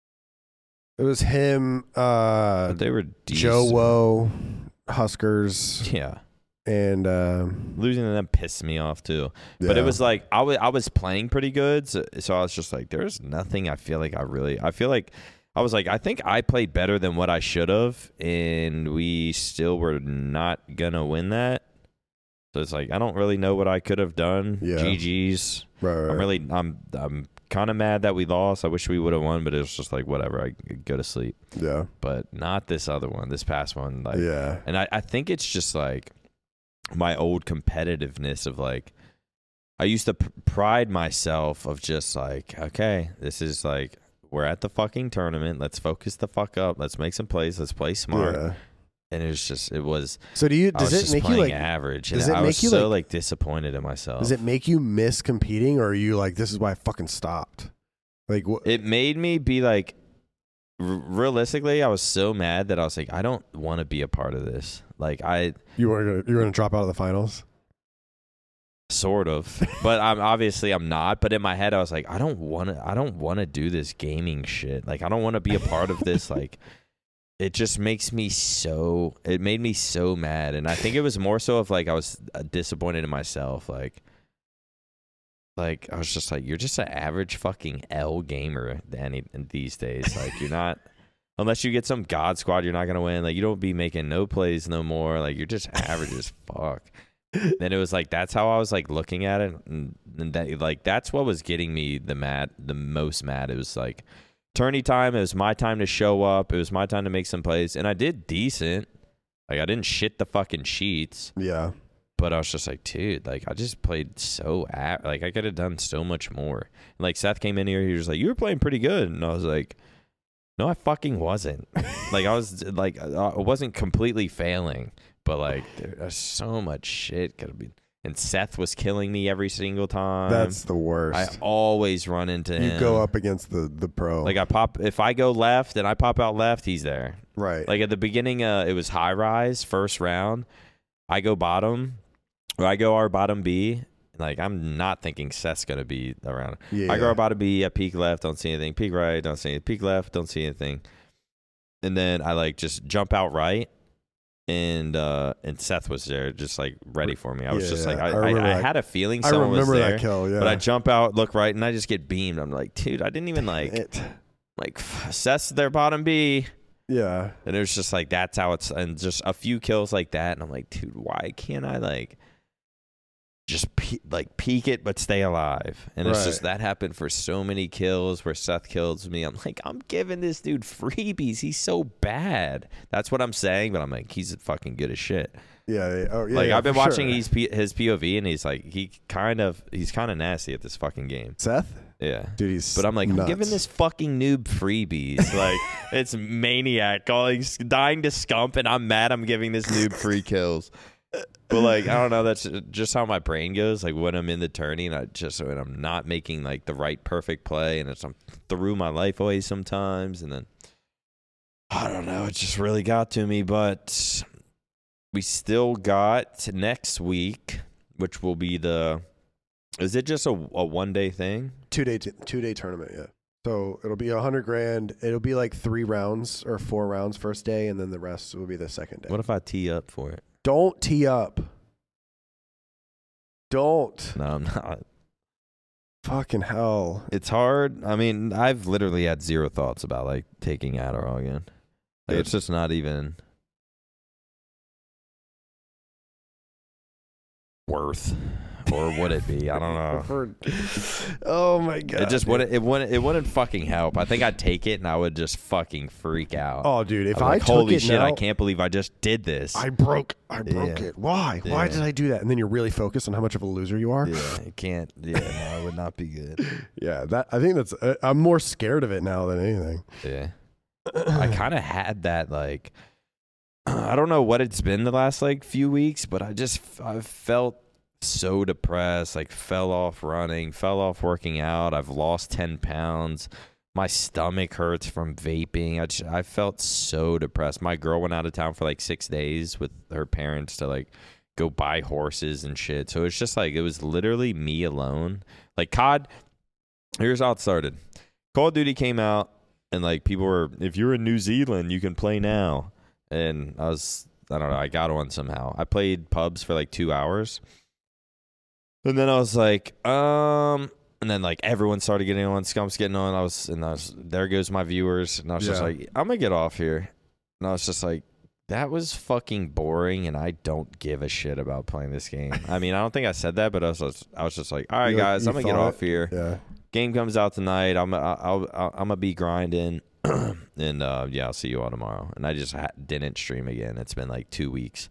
It was him, uh, But they were decent. Joe Woe, Huskers, Yeah, and uh, losing to them pissed me off too. But yeah. it was like I was I was playing pretty good, so, so I was just like, there's nothing I feel like I really. I feel like. I was like, I think I played better than what I should have, and we still were not going to win that. So it's like, I don't really know what I could have done. Yeah. G G's. Right, right. I'm really, I'm, I'm kind of mad that we lost. I wish we would have won, but it was just like, whatever. I could go to sleep. Yeah. But not this other one, this past one. Like, Yeah. And I, I think it's just like my old competitiveness of like, I used to p- pride myself of just like, okay, this is like, we're at the fucking tournament. Let's focus the fuck up. Let's make some plays. Let's play smart. Yeah. And it was just, it was. So do you? I was Does it just make you playing like? average? Does And it I make was you so like? like disappointed in myself. Does it make you miss competing, or are you like, this is why I fucking stopped? Like what? It made me be like, r- realistically, I was so mad that I was like, I don't want to be a part of this. Like I, You were gonna, you were gonna drop out of the finals. sort of, but I'm obviously I'm not. But in my head, I was like, I don't want to. I don't want to do this gaming shit. Like I don't want to be a part of this. Like it just makes me so. It made me so mad, and I think it was more so of like I was disappointed in myself. Like, like I was just like, you're just an average fucking L gamer. Any these days, like you're not. Unless you get some God squad, you're not gonna win. Like you don't be making no plays no more. Like you're just average as fuck. Then it was like that's how I was like looking at it, and, and that like that's what was getting me the mad, the most mad. It was like tourney time. It was my time to show up. It was my time to make some plays, and I did decent. Like I didn't shit the fucking sheets. Yeah. But I was just like, dude, like I just played so at, like I could have done so much more. And like Seth came in here, he was like, you were playing pretty good, and I was like, no, I fucking wasn't. Like I was like I wasn't completely failing. But like, there's so much shit could have been. And Seth was killing me every single time. That's the worst. I always run into you him. You go up against the the pro. Like I pop if I go left and I pop out left, he's there. Right. Like at the beginning, uh, it was high rise first round. I go bottom, or I go our bottom B. Like I'm not thinking Seth's gonna be around. Yeah. I go our bottom B. I peek left, don't see anything. Peek right, don't see anything. Peek left, don't see anything. And then I like just jump out right. And uh, and Seth was there, just like ready for me. I was yeah, just yeah. like, I, I, I, I that. had a feeling I someone remember was there. that kill, yeah. But I jump out, look right, and I just get beamed. I'm like, dude, I didn't even like, it. like Seth's their bottom B. Yeah. And it was just like, that's how it's, and just a few kills like that. And I'm like, dude, why can't I like just pe- like peek it but stay alive? And it's Right. just that happened for so many kills where Seth kills me. I'm like, I'm giving this dude freebies. He's so bad. That's what I'm saying, but I'm like, he's fucking good as shit. Yeah. They, oh, yeah. Like yeah, I've been for watching sure. his P- his P O V, and he's like, he kind of he's kind of nasty at this fucking game. Seth? Yeah. Dude, he's But I'm like, nuts. I'm giving this fucking noob freebies. Like, it's maniac calling, dying to scump, and I'm mad I'm giving this noob free kills. But, like, I don't know. That's just how my brain goes. Like, when I'm in the tourney, and I just, when I'm not making, like, the right perfect play, and it's, I'm threw my life away sometimes, and then, I don't know. It just really got to me. But we still got next week, which will be the, is it just a, a one-day thing? Two day, t- two day tournament. Yeah. So it'll be a hundred grand. It'll be like three rounds or four rounds first day, and then the rest will be the second day. What if I tee up for it? Don't tee up. Don't. No, I'm not. Fucking hell. It's hard. I mean, I've literally had zero thoughts about like taking Adderall again. Like, Dude. it's just not even worth, or would it be? I don't know. Oh my god! It just dude. wouldn't. It wouldn't. It wouldn't fucking help. I think I'd take it and I would just fucking freak out. Oh, dude! If I was I, like, took holy it shit! now, I can't believe I just did this. I broke. I broke Yeah. it. Why? Why Yeah. did I do that? And then you're really focused on how much of a loser you are. Yeah, it can't. Yeah, no, it would not be good. Yeah, that I think that's. Uh, I'm more scared of it now than anything. Yeah, I kind of had that like. I don't know what it's been the last like few weeks, but I just I felt so depressed. Like fell off running, fell off working out. I've lost ten pounds. My stomach hurts from vaping. I just, I felt so depressed. My girl went out of town for like six days with her parents to like go buy horses and shit. So it's just like it was literally me alone. Like C O D. Here's how it started. Call of Duty came out, and like people were, if you're in New Zealand, you can play now. And I was, I don't know, I got on somehow. I played pubs for like two hours. And then I was like, um, and then like everyone started getting on, Scump's getting on. I was, and I was, there goes my viewers. And I was just Yeah. like, I'm going to get off here. And I was just like, that was fucking boring. And I don't give a shit about playing this game. I mean, I don't think I said that, but I was, I was just like, all right, You- guys, you I'm going to get thought off here. Yeah. Game comes out tonight. I'm, I'll, I'll, I'm going to be grinding. And uh, yeah, I'll see you all tomorrow. And I just ha- didn't stream again. It's been like two weeks,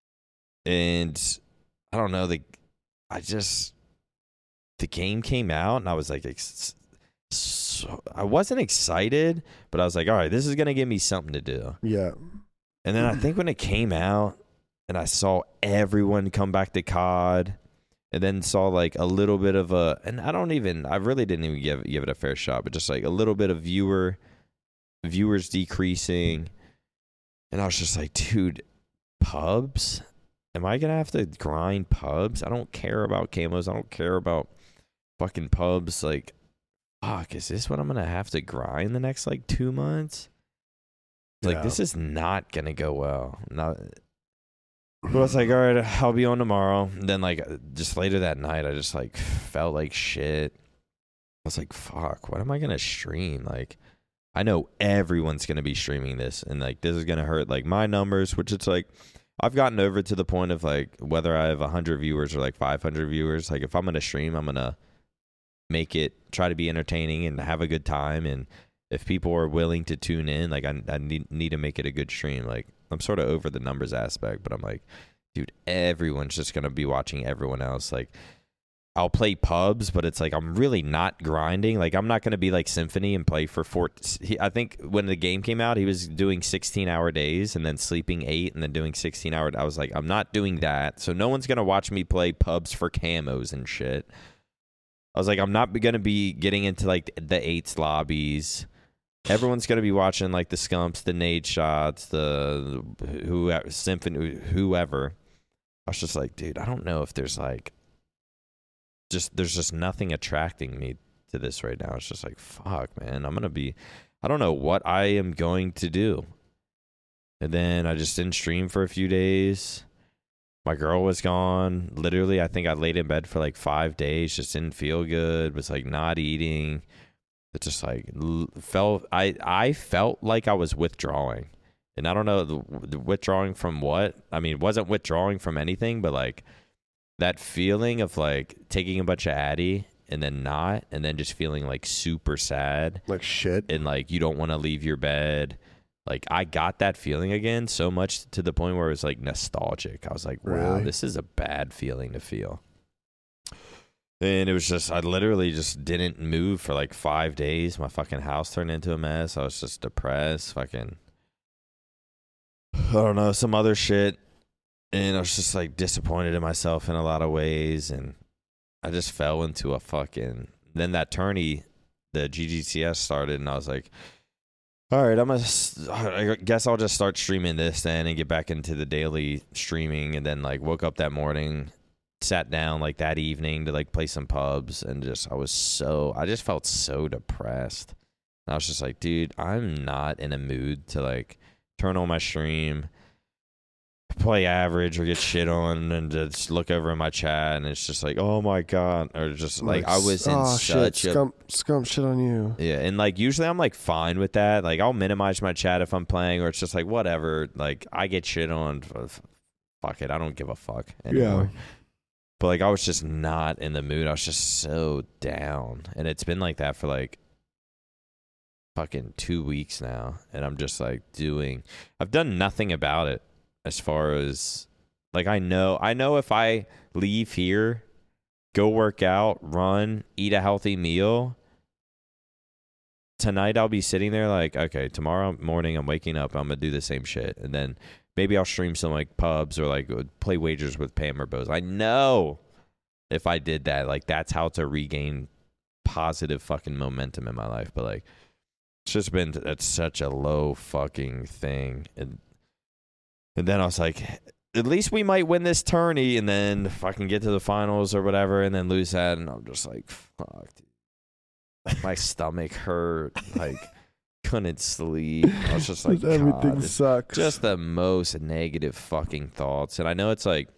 and I don't know. The I just the game came out, and I was like, ex- so, I wasn't excited, but I was like, all right, this is gonna give me something to do. Yeah. And then I think when it came out, and I saw everyone come back to C O D, and then saw like a little bit of a, and I don't even, I really didn't even give give it a fair shot, but just like a little bit of viewer. viewers decreasing, and I was just like, dude, pubs? Am I gonna have to grind pubs? I don't care about camos. I don't care about fucking pubs. Like, fuck, is this what I'm gonna have to grind the next like two months? Like, Yeah. this is not gonna go well. Not. But I was like, all right, I'll be on tomorrow. And then like just later that night, I just like felt like shit. I was like, fuck, what am I gonna stream? Like, I know everyone's going to be streaming this, and like this is going to hurt like my numbers, which it's like I've gotten over to the point of like whether I have one hundred viewers or like five hundred viewers, like if I'm going to stream, I'm going to make it, try to be entertaining and have a good time. And if people are willing to tune in, like I, I need, need to make it a good stream. Like I'm sort of over the numbers aspect, but I'm like, dude, everyone's just going to be watching everyone else. Like, I'll play pubs, but it's like I'm really not grinding. Like I'm not going to be like Symphony and play for four. He, I think when the game came out, he was doing sixteen hour days and then sleeping eight and then doing sixteen hour. I was like, I'm not doing that. So no one's going to watch me play pubs for camos and shit. I was like, I'm not going to be getting into like the eights lobbies. Everyone's going to be watching like the Scumps, the nade shots, the who Symphony, whoever. I was just like, dude, I don't know if there's like, just there's just nothing attracting me to this right now. It's just like, fuck, man, I'm gonna be, I don't know what I am going to do. And then I just didn't stream for a few days. My girl was gone. Literally, I think I laid in bed for like five days. Just didn't feel good. Was like not eating. It just like felt. I I felt like I was withdrawing, and I don't know the, the withdrawing from what. I mean, it wasn't withdrawing from anything, but like. That feeling of like taking a bunch of Addy and then not, and then just feeling like super sad, Like shit. and like you don't want to leave your bed. Like I got that feeling again so much to the point where it was like nostalgic. I was like, wow, Really? this is a bad feeling to feel. And it was just, I literally just didn't move for like five days. My fucking house turned into a mess. I was just depressed. Fucking, I don't know, some other shit. And I was just like disappointed in myself in a lot of ways. And I just fell into a fucking, then that tourney, the G G C S started, and I was like, all right, I'm gonna, I guess I'll just start streaming this then and get back into the daily streaming. And then like woke up that morning, sat down like that evening to like play some pubs, and just, I was so, I just felt so depressed. And I was just like, dude, I'm not in a mood to like turn on my stream, play average or get shit on and just look over in my chat and it's just like, oh my God. Or just like, like I was in oh, such shit. a Scum, scum shit on you. Yeah. And like usually I'm like fine with that. Like I'll minimize my chat if I'm playing or it's just like whatever. Like I get shit on. Fuck it. I don't give a fuck anymore. Yeah. But like I was just not in the mood. I was just so down. And it's been like that for like fucking two weeks now. And I'm just like doing, I've done nothing about it. As far as like I know I know if I leave here, go work out, run, eat a healthy meal, tonight I'll be sitting there like, okay, tomorrow morning I'm waking up, I'm gonna do the same shit. And then maybe I'll stream some like pubs or like play wagers with Pam or Bose. I know if I did that, like that's how to regain positive fucking momentum in my life. But like it's just been it's such a low fucking thing. And And then I was like, at least we might win this tourney and then if I can get to the finals or whatever and then lose that. And I'm just like, fuck, dude. My stomach hurt. Like, couldn't sleep. I was just like, everything God, sucks. Just the most negative fucking thoughts. And I know it's like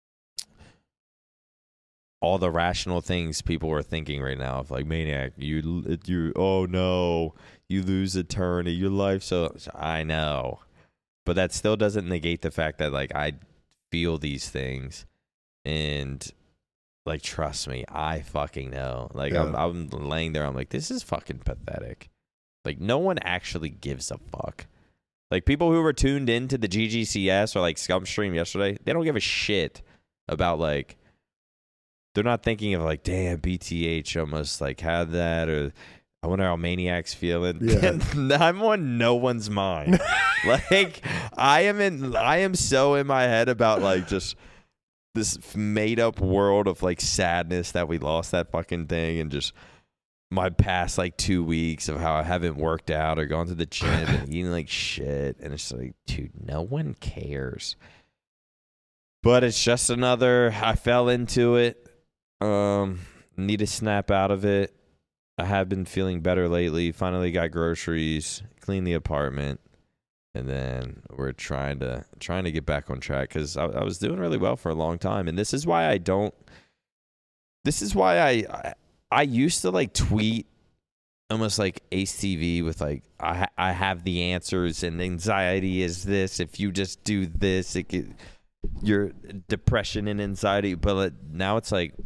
all the rational things people are thinking right now of like, Maniac, you, you, oh no, you lose a tourney. Your life. So I know. But that still doesn't negate the fact that, like, I feel these things. And, like, trust me, I fucking know. Like, yeah. I'm, I'm laying there, I'm like, this is fucking pathetic. Like, no one actually gives a fuck. Like, people who were tuned into the G G C S or, like, Scum Stream yesterday, they don't give a shit about, like, they're not thinking of, like, damn, B T H almost, like, had that or... I wonder how Maniac's feeling. Yeah. I'm on no one's mind. Like I am in, I am so in my head about like just this made up world of like sadness that we lost that fucking thing, and just my past like two weeks of how I haven't worked out or gone to the gym and eating like shit, and it's like, dude, no one cares. But it's just another. I fell into it. Um, need to snap out of it. I have been feeling better lately. Finally got groceries, cleaned the apartment, and then we're trying to trying to get back on track because I, I was doing really well for a long time. And this is why I don't. This is why I I, I used to like tweet almost like Ace T V with like I I have the answers and anxiety is this. If you just do this, it could, your depression and anxiety. But now it's like.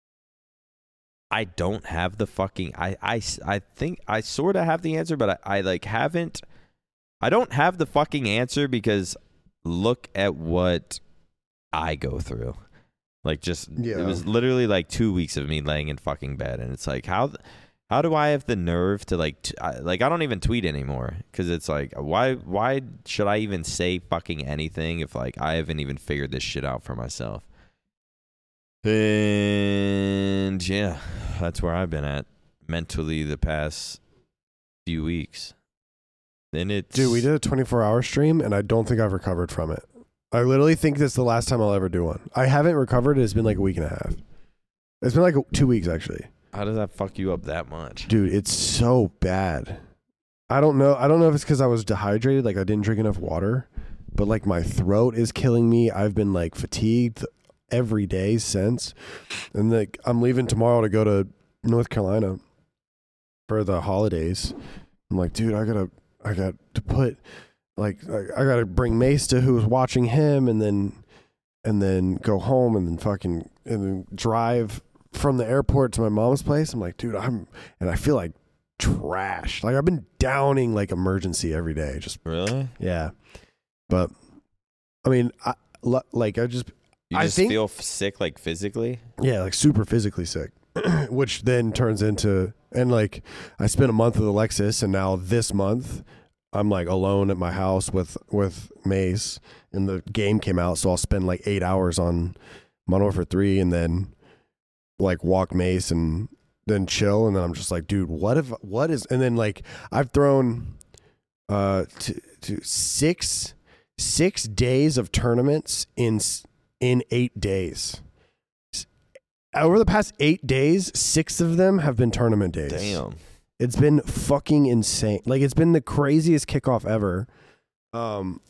I don't have the fucking, I, I, I think I sort of have the answer, but I, I like haven't, I don't have the fucking answer because look at what I go through. Like just, yeah. It was literally like two weeks of me laying in fucking bed. And it's like, how, how do I have the nerve to like, t- I, like, I don't even tweet anymore. Cause it's like, why, why should I even say fucking anything if like I haven't even figured this shit out for myself? And yeah, that's where I've been at mentally the past few weeks. And it's dude, we did a twenty-four hour stream, and I don't think I've recovered from it. I literally think this is the last time I'll ever do one. I haven't recovered. It's been like a week and a half. It's been like two weeks actually. How does that fuck you up that much, dude? It's so bad. I don't know. I don't know if it's because I was dehydrated, like I didn't drink enough water, but like my throat is killing me. I've been like fatigued every day since, and like I'm leaving tomorrow to go to North Carolina for the holidays. I'm like, dude, I gotta, I got to put, like, I, I gotta bring Mace to who's watching him, and then, and then go home, and then fucking, and then drive from the airport to my mom's place. I'm like, dude, I'm, and I feel like trash. Like I've been downing like emergency every day. Just really, yeah. But I mean, I like I just. You just I think, feel sick, like physically? Yeah, like super physically sick, which then turns into, and like I spent a month with Alexis, and now this month I'm like alone at my house with, with Mace, and the game came out, so I'll spend like eight hours on Modern Warfare three, and then like walk Mace and then chill, and then I'm just like, dude, what if, what is, and then like I've thrown uh to, to six, six days of tournaments in in eight days. Over the past eight days, six of them have been tournament days. Damn. It's been fucking insane. Like, it's been the craziest kickoff ever. Um,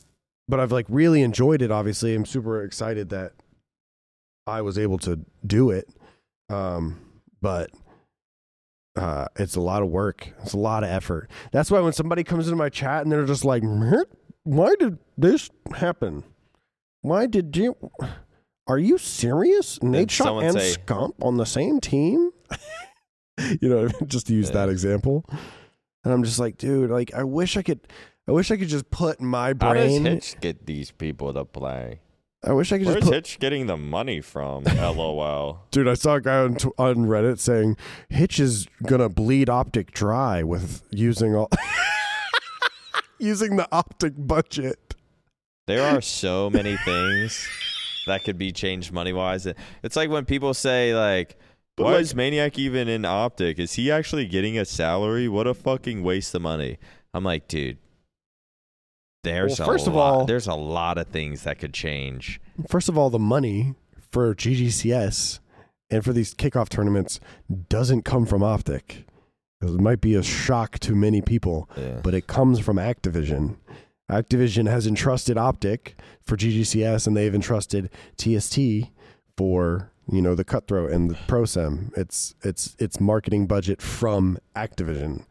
but I've like really enjoyed it. Obviously, I'm super excited that I was able to do it. Um, but uh, it's a lot of work. It's a lot of effort. That's why when somebody comes into my chat and they're just like, "Why did this happen? Why did you? Are you serious? Nate Shot and say, Scump on the same team?" You know, just to use yeah. that example. And I'm just like, dude, like I wish I could. I wish I could just put my brain. How does Hitch get these people to play? I wish I could Where's just put... Hitch getting the money from? LOL. Dude, I saw a guy on, on Reddit saying Hitch is gonna bleed Optic dry with using all using the Optic budget. There are so many things that could be changed money wise. It's like when people say like, but "Why like, is Maniac even in Optic? Is he actually getting a salary? What a fucking waste of money." I'm like, dude. There's well, first a of lot, all, there's a lot of things that could change. First of all, the money for G G C S and for these kickoff tournaments doesn't come from Optic. It might be a shock to many people, yeah. but it comes from Activision. Activision has entrusted Optic for G G C S, and they've entrusted T S T for you know the Cutthroat and the ProSem. It's it's it's marketing budget from Activision.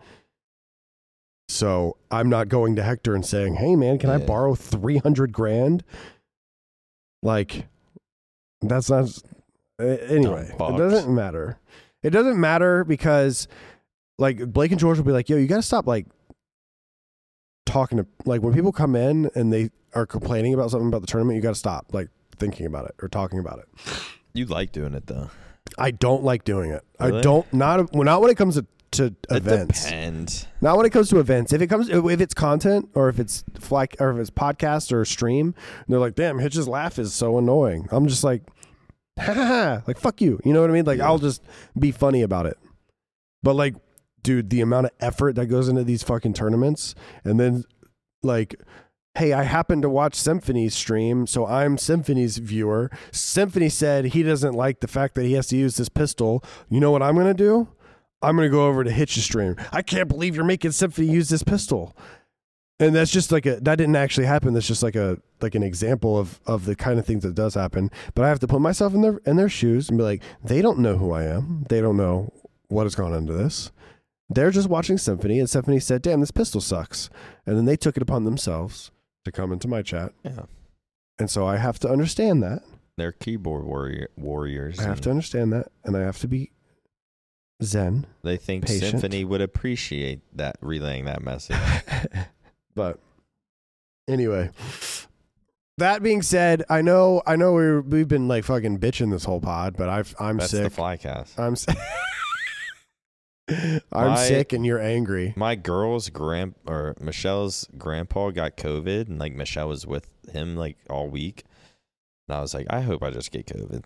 So I'm not going to Hector and saying, "Hey man, can yeah. I borrow three hundred grand?" Like, that's not. Anyway, it doesn't matter. It doesn't matter because, like, Blake and George will be like, "Yo, you got to stop like talking to like when people come in and they are complaining about something about the tournament. You got to stop like thinking about it or talking about it." You like doing it though. I don't like doing it. Really? I don't not well, not when it comes to. To events, it depends. Not when it comes to events. If it comes, if it's content or if it's fly, or if it's podcast or stream, and they're like, "Damn, Hitch's laugh is so annoying." I'm just like, ha ha ha, like fuck you. You know what I mean? Like yeah. I'll just be funny about it. But like, dude, the amount of effort that goes into these fucking tournaments, and then like, hey, I happened to watch Symphony's stream, so I'm Symphony's viewer. Symphony said he doesn't like the fact that he has to use this pistol. You know what I'm gonna do? I'm going to go over to Hitch's stream. I can't believe you're making Symphony use this pistol. And that's just like a, that didn't actually happen. That's just like a, like an example of, of the kind of things that does happen. But I have to put myself in their, in their shoes and be like, they don't know who I am. They don't know what has gone into this. They're just watching Symphony, and Symphony said, "Damn, this pistol sucks." And then they took it upon themselves to come into my chat. Yeah. And so I have to understand that. They're keyboard warrior, warriors. I have to understand that. And I have to be zen. They think patient. Symphony would appreciate that, relaying that message. But anyway, that being said, I know I know we're, we've been like fucking bitching this whole pod, but I've, I'm That's sick. That's the Flycast. I'm sick. I'm my, sick and you're angry. My girl's grand or Michelle's grandpa got COVID, and like Michelle was with him like all week. And I was like, I hope I just get COVID.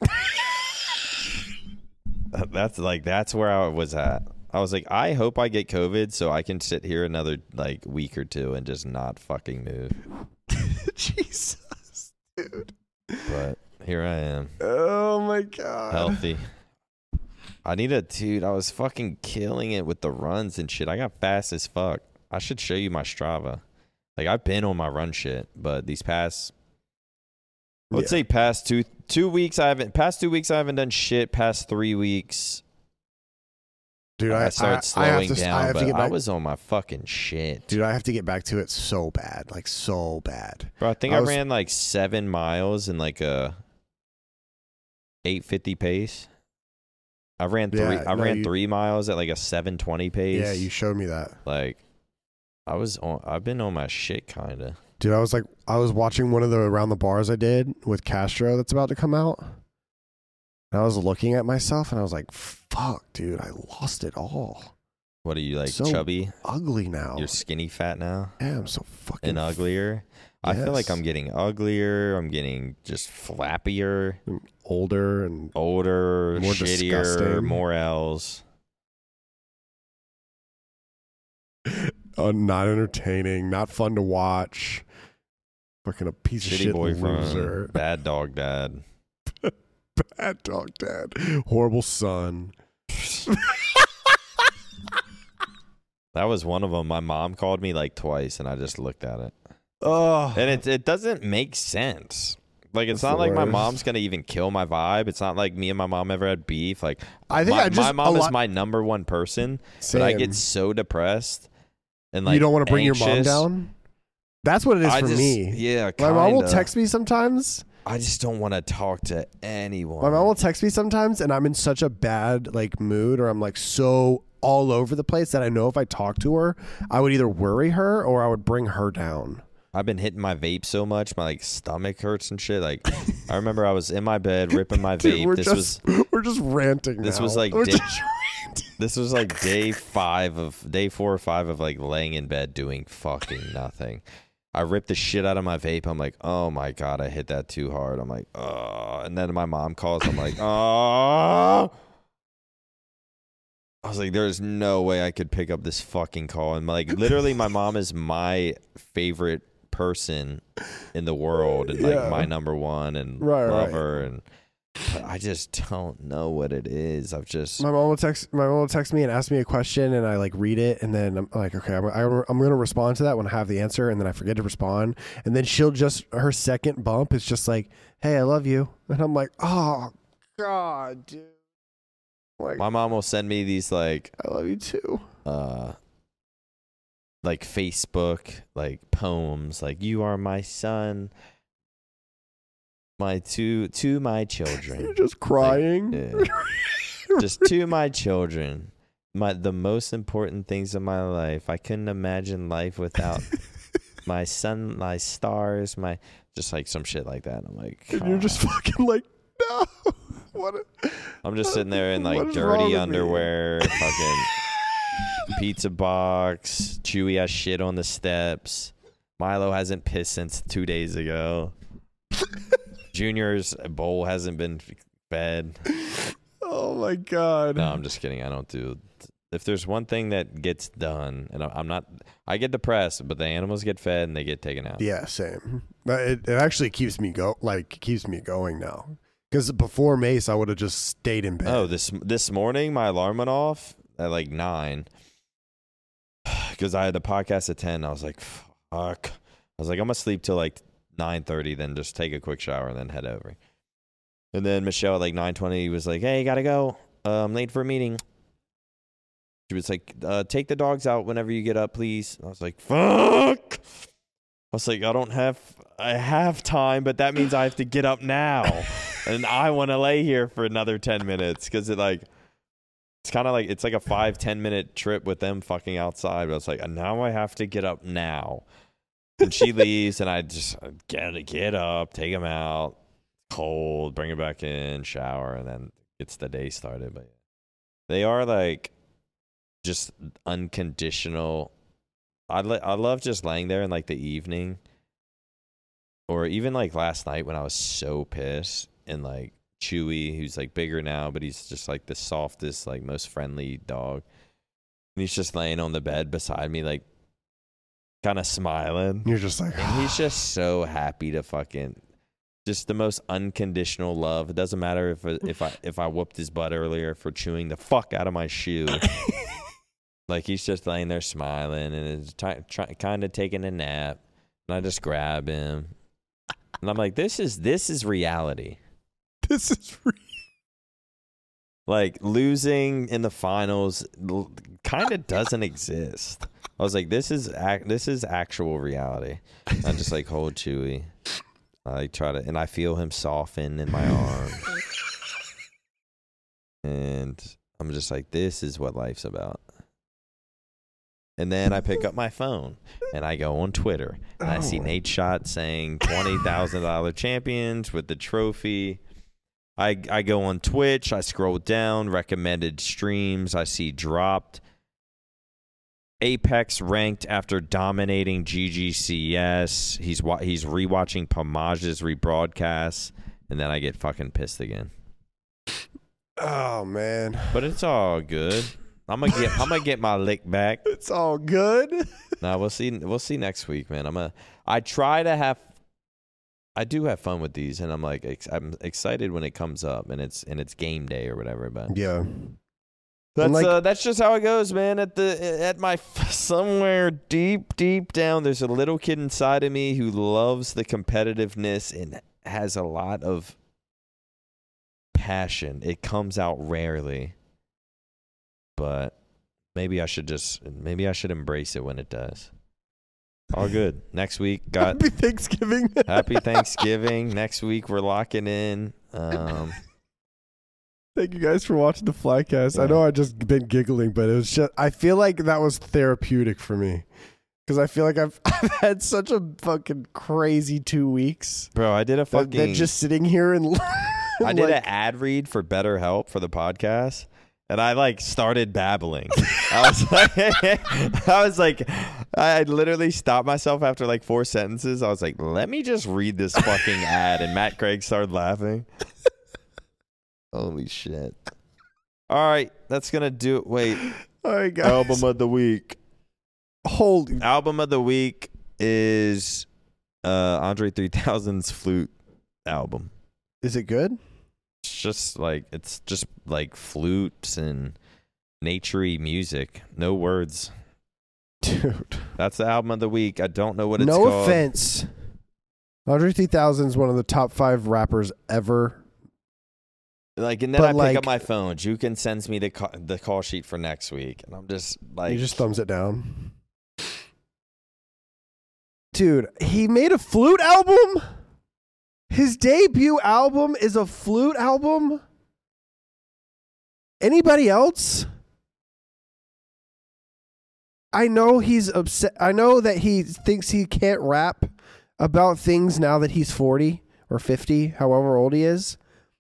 That's like that's where I was at. I was like, I hope I get COVID so I can sit here another like week or two and just not fucking move. Jesus, dude. But here I am. Oh my god. Healthy. I need a dude. I was fucking killing it with the runs and shit. I got fast as fuck. I should show you my Strava. Like I've been on my run shit, but these past let's yeah. say past two two weeks I haven't past two weeks I haven't done shit. Past three weeks, dude, I, I started I, slowing I to, down. I, but back, I was on my fucking shit, dude. I have to get back to it so bad, like so bad. Bro, I think I, I was, ran like seven miles in like a eight fifty pace. I ran three. Yeah, I no, ran you, three miles at like a seven twenty pace. Yeah, you showed me that. Like, I was on. I've been on my shit, kind of. Dude, I was like, I was watching one of the Around the Bars I did with Castro that's about to come out. And I was looking at myself and I was like, fuck, dude, I lost it all. What are you, like, so chubby? Ugly now. You're skinny fat now? Yeah, I'm so fucking... And uglier? Yes. I feel like I'm getting uglier. I'm getting just flappier. Older and... Older, more shittier, disgusting. More L's. Uh, not entertaining, not fun to watch. Fucking a piece Shitty of shit boyfriend, loser. Bad dog dad. Bad dog dad. Horrible son. That was one of them. My mom called me like twice, and I just looked at it. Oh, and it it doesn't make sense. Like, it's That's not the like my worst. mom's gonna even kill my vibe. It's not like me and my mom ever had beef. Like, I think my, I just my mom a is lot- my number one person, but I get Same. so depressed and like you don't want to bring anxious. your mom down. That's what it is I for just, me. Yeah, My mom will kinda. text me sometimes. I just don't want to talk to anyone. My mom will text me sometimes, and I'm in such a bad like mood, or I'm like so all over the place that I know if I talk to her, I would either worry her or I would bring her down. I've been hitting my vape so much, my like stomach hurts and shit. Like, I remember I was in my bed ripping my Dude, vape. we're this just was we're just ranting. this now. was like We're day- just ranting. this was like day five of day four or five of like laying in bed doing fucking nothing. I ripped the shit out of my vape. I'm like, oh my god, I hit that too hard. I'm like, oh, and then my mom calls. I'm like, oh. I was like, there's no way I could pick up this fucking call. And like, literally, my mom is my favorite person in the world, and like Yeah. my number one, and Right, love right. her. And but I just don't know what it is. I've just My mom will text. My mom will text me and ask me a question, and I like read it, and then I'm like, okay, I'm I'm, I'm going to respond to that when I have the answer, and then I forget to respond, and then she'll just her second bump is just like, hey, I love you, and I'm like, oh god, dude, like my mom will send me these like I love you too. uh like Facebook like poems like, you are my son, my two to my children. You're just crying. Yeah. Just to my children, my the most important things in my life. I couldn't imagine life without my sun, my stars, my just like some shit like that. And I'm like, And you're just fucking like, no. What? A, I'm just sitting there in What like is wrong with dirty me? underwear, fucking pizza box. Chewy has shit on the steps. Milo hasn't pissed since two days ago. Junior's bowl hasn't been fed. oh my god. No, I'm just kidding. I don't do. If there's one thing that gets done, and I'm not, I get depressed, but the animals get fed and they get taken out. Yeah, same. But It, it actually keeps me go like keeps me going now. Because before Mace, I would have just stayed in bed. Oh, this this morning my alarm went off at like nine because I had the podcast at ten. I was like, fuck. I was like, I'm gonna sleep till like nine thirty, then just take a quick shower and then head over. And then Michelle at like nine twenty was like, hey, gotta go. Uh, I'm late for a meeting. She was like, uh, take the dogs out whenever you get up, please. I was like, fuck. I was like, I don't have, I have time, but that means I have to get up now. And I want to lay here for another ten minutes because it like, it's kind of like, it's like a five, ten minute trip with them fucking outside. But it's like, now I have to get up now. And she leaves and I just get, get up, take them out, cold, bring her back in, shower, and then gets the day started. But they are like just unconditional. I, li- I love just laying there in like the evening or even like last night when I was so pissed and like Chewy, who's like bigger now, but he's just like the softest, like most friendly dog. And he's just laying on the bed beside me, like kind of smiling. You're just like, And he's just so happy to fucking just the most unconditional love. It doesn't matter if if I if I whooped his butt earlier for chewing the fuck out of my shoe. Like he's just laying there smiling and is t- try- kind of taking a nap, and I just grab him, and I'm like, "This is this is reality." this is real. Like losing in the finals l- kind of doesn't exist. I was like, "This is ac- this is actual reality." I just like hold Chewy. I like try to, and I feel him soften in my arms, and I'm just like, "This is what life's about." And then I pick up my phone and I go on Twitter and I see Oh. Nate Schott saying twenty thousand dollars champions with the trophy. I, I go on Twitch. I scroll down, recommended streams. I see dropped. Apex ranked after dominating G G C S. He's wa- he's rewatching Pamage's rebroadcasts. And then I get fucking pissed again. Oh man, But it's all good. I'm gonna get I'm gonna get my lick back. it's all good. No, we'll see. We'll see next week, man. I'm a. I try to have. I do have fun with these, and I'm like, ex- I'm excited when it comes up, and it's and it's game day or whatever. But Yeah, That's like, uh, that's just how it goes, man. At the at my somewhere deep deep down, there's a little kid inside of me who loves the competitiveness and has a lot of passion. It comes out rarely, but maybe I should just maybe I should embrace it when it does. All good. Next week got Happy Thanksgiving. Happy Thanksgiving. Next week we're locking in. Um, Thank you guys for watching the Flycast. Yeah. I know I just been giggling, but it was just I feel like that was therapeutic for me because I feel like I've I've had such a fucking crazy two weeks. bro, I did a That, fucking that just sitting here and I did like, an ad read for BetterHelp for the podcast, and I like started babbling. I was like, I was like, I literally stopped myself after like four sentences. I was like, let me just read this fucking ad, and Matt Craig started laughing. Holy shit! All right, that's gonna do it. Wait, all right, guys. album of the week. Holy Album of the week is uh, Andre three thousand's Flute album. Is it good? It's just like it's just like flutes and naturey music. No words. Dude. That's the album of the week. I don't know what it's no called. offense. Andre three thousand is one of the top five rappers ever. Like, and then But, I pick like- up my phone. Jukin sends me the call, the call sheet for next week, and I'm just like, He just thumbs it down. Dude, he made a flute album? His debut album is a flute album? Anybody else? I know he's upset. I know that he thinks he can't rap about things now that he's forty or fifty, however old he is.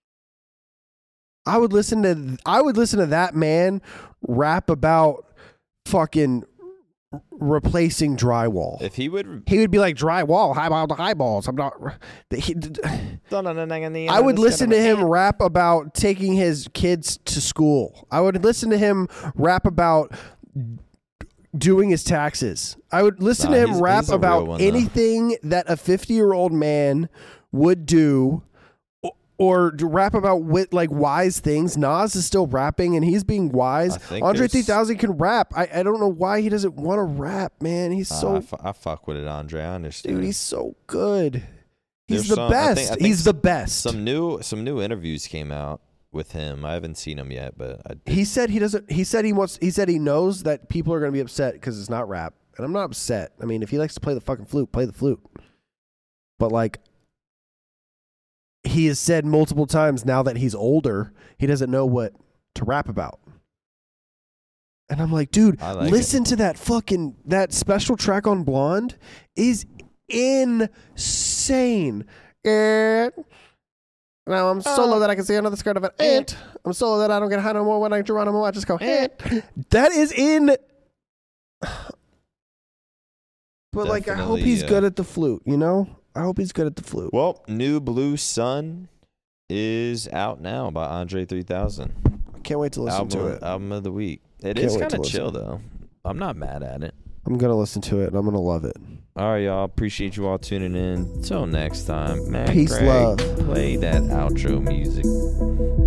I would listen to I would listen to that man rap about fucking replacing drywall. if he would, He would be like, drywall, highball to highballs. I'm not. He, I would listen to him rap about taking his kids to school. I would listen to him rap about doing his taxes. I would listen Nah, to him he's- rap he's a real about one, though. anything that a fifty-year-old man would do. Or to rap about wit, like wise things. Nas is still rapping and he's being wise. I think Andre there's- three thousand can rap. I, I don't know why he doesn't want to rap, man. He's Uh, so I, fu- I fuck with it, Andre. I understand. dude. He's so good. He's There's the some- I best. think- I think he's the best. Some new some new interviews came out with him. I haven't seen them yet, but I did. He said he doesn't. He said he wants. He said he knows that people are going to be upset because it's not rap, and I'm not upset. I mean, if he likes to play the fucking flute, play the flute. But like, he has said multiple times now that he's older, he doesn't know what to rap about. And I'm like, dude, I like listen to that fucking that special track on Blonde is insane. And now I'm so low that I can see another skirt of an ant. I'm so low that I don't get high no more when I Geronimo. I just go ant. That is in. But like, I hope Definitely, he's uh, good at the flute. You know, I hope he's good at the flute. Well, New Blue Sun is out now by Andre three thousand. I can't wait to listen album, to it. album of the week. It Can't is wait kind to of listen. chill though. I'm not mad at it. I'm gonna listen to it and I'm gonna love it. All right, y'all. Appreciate you all tuning in. Till next time, man. Peace, love. Play that outro music.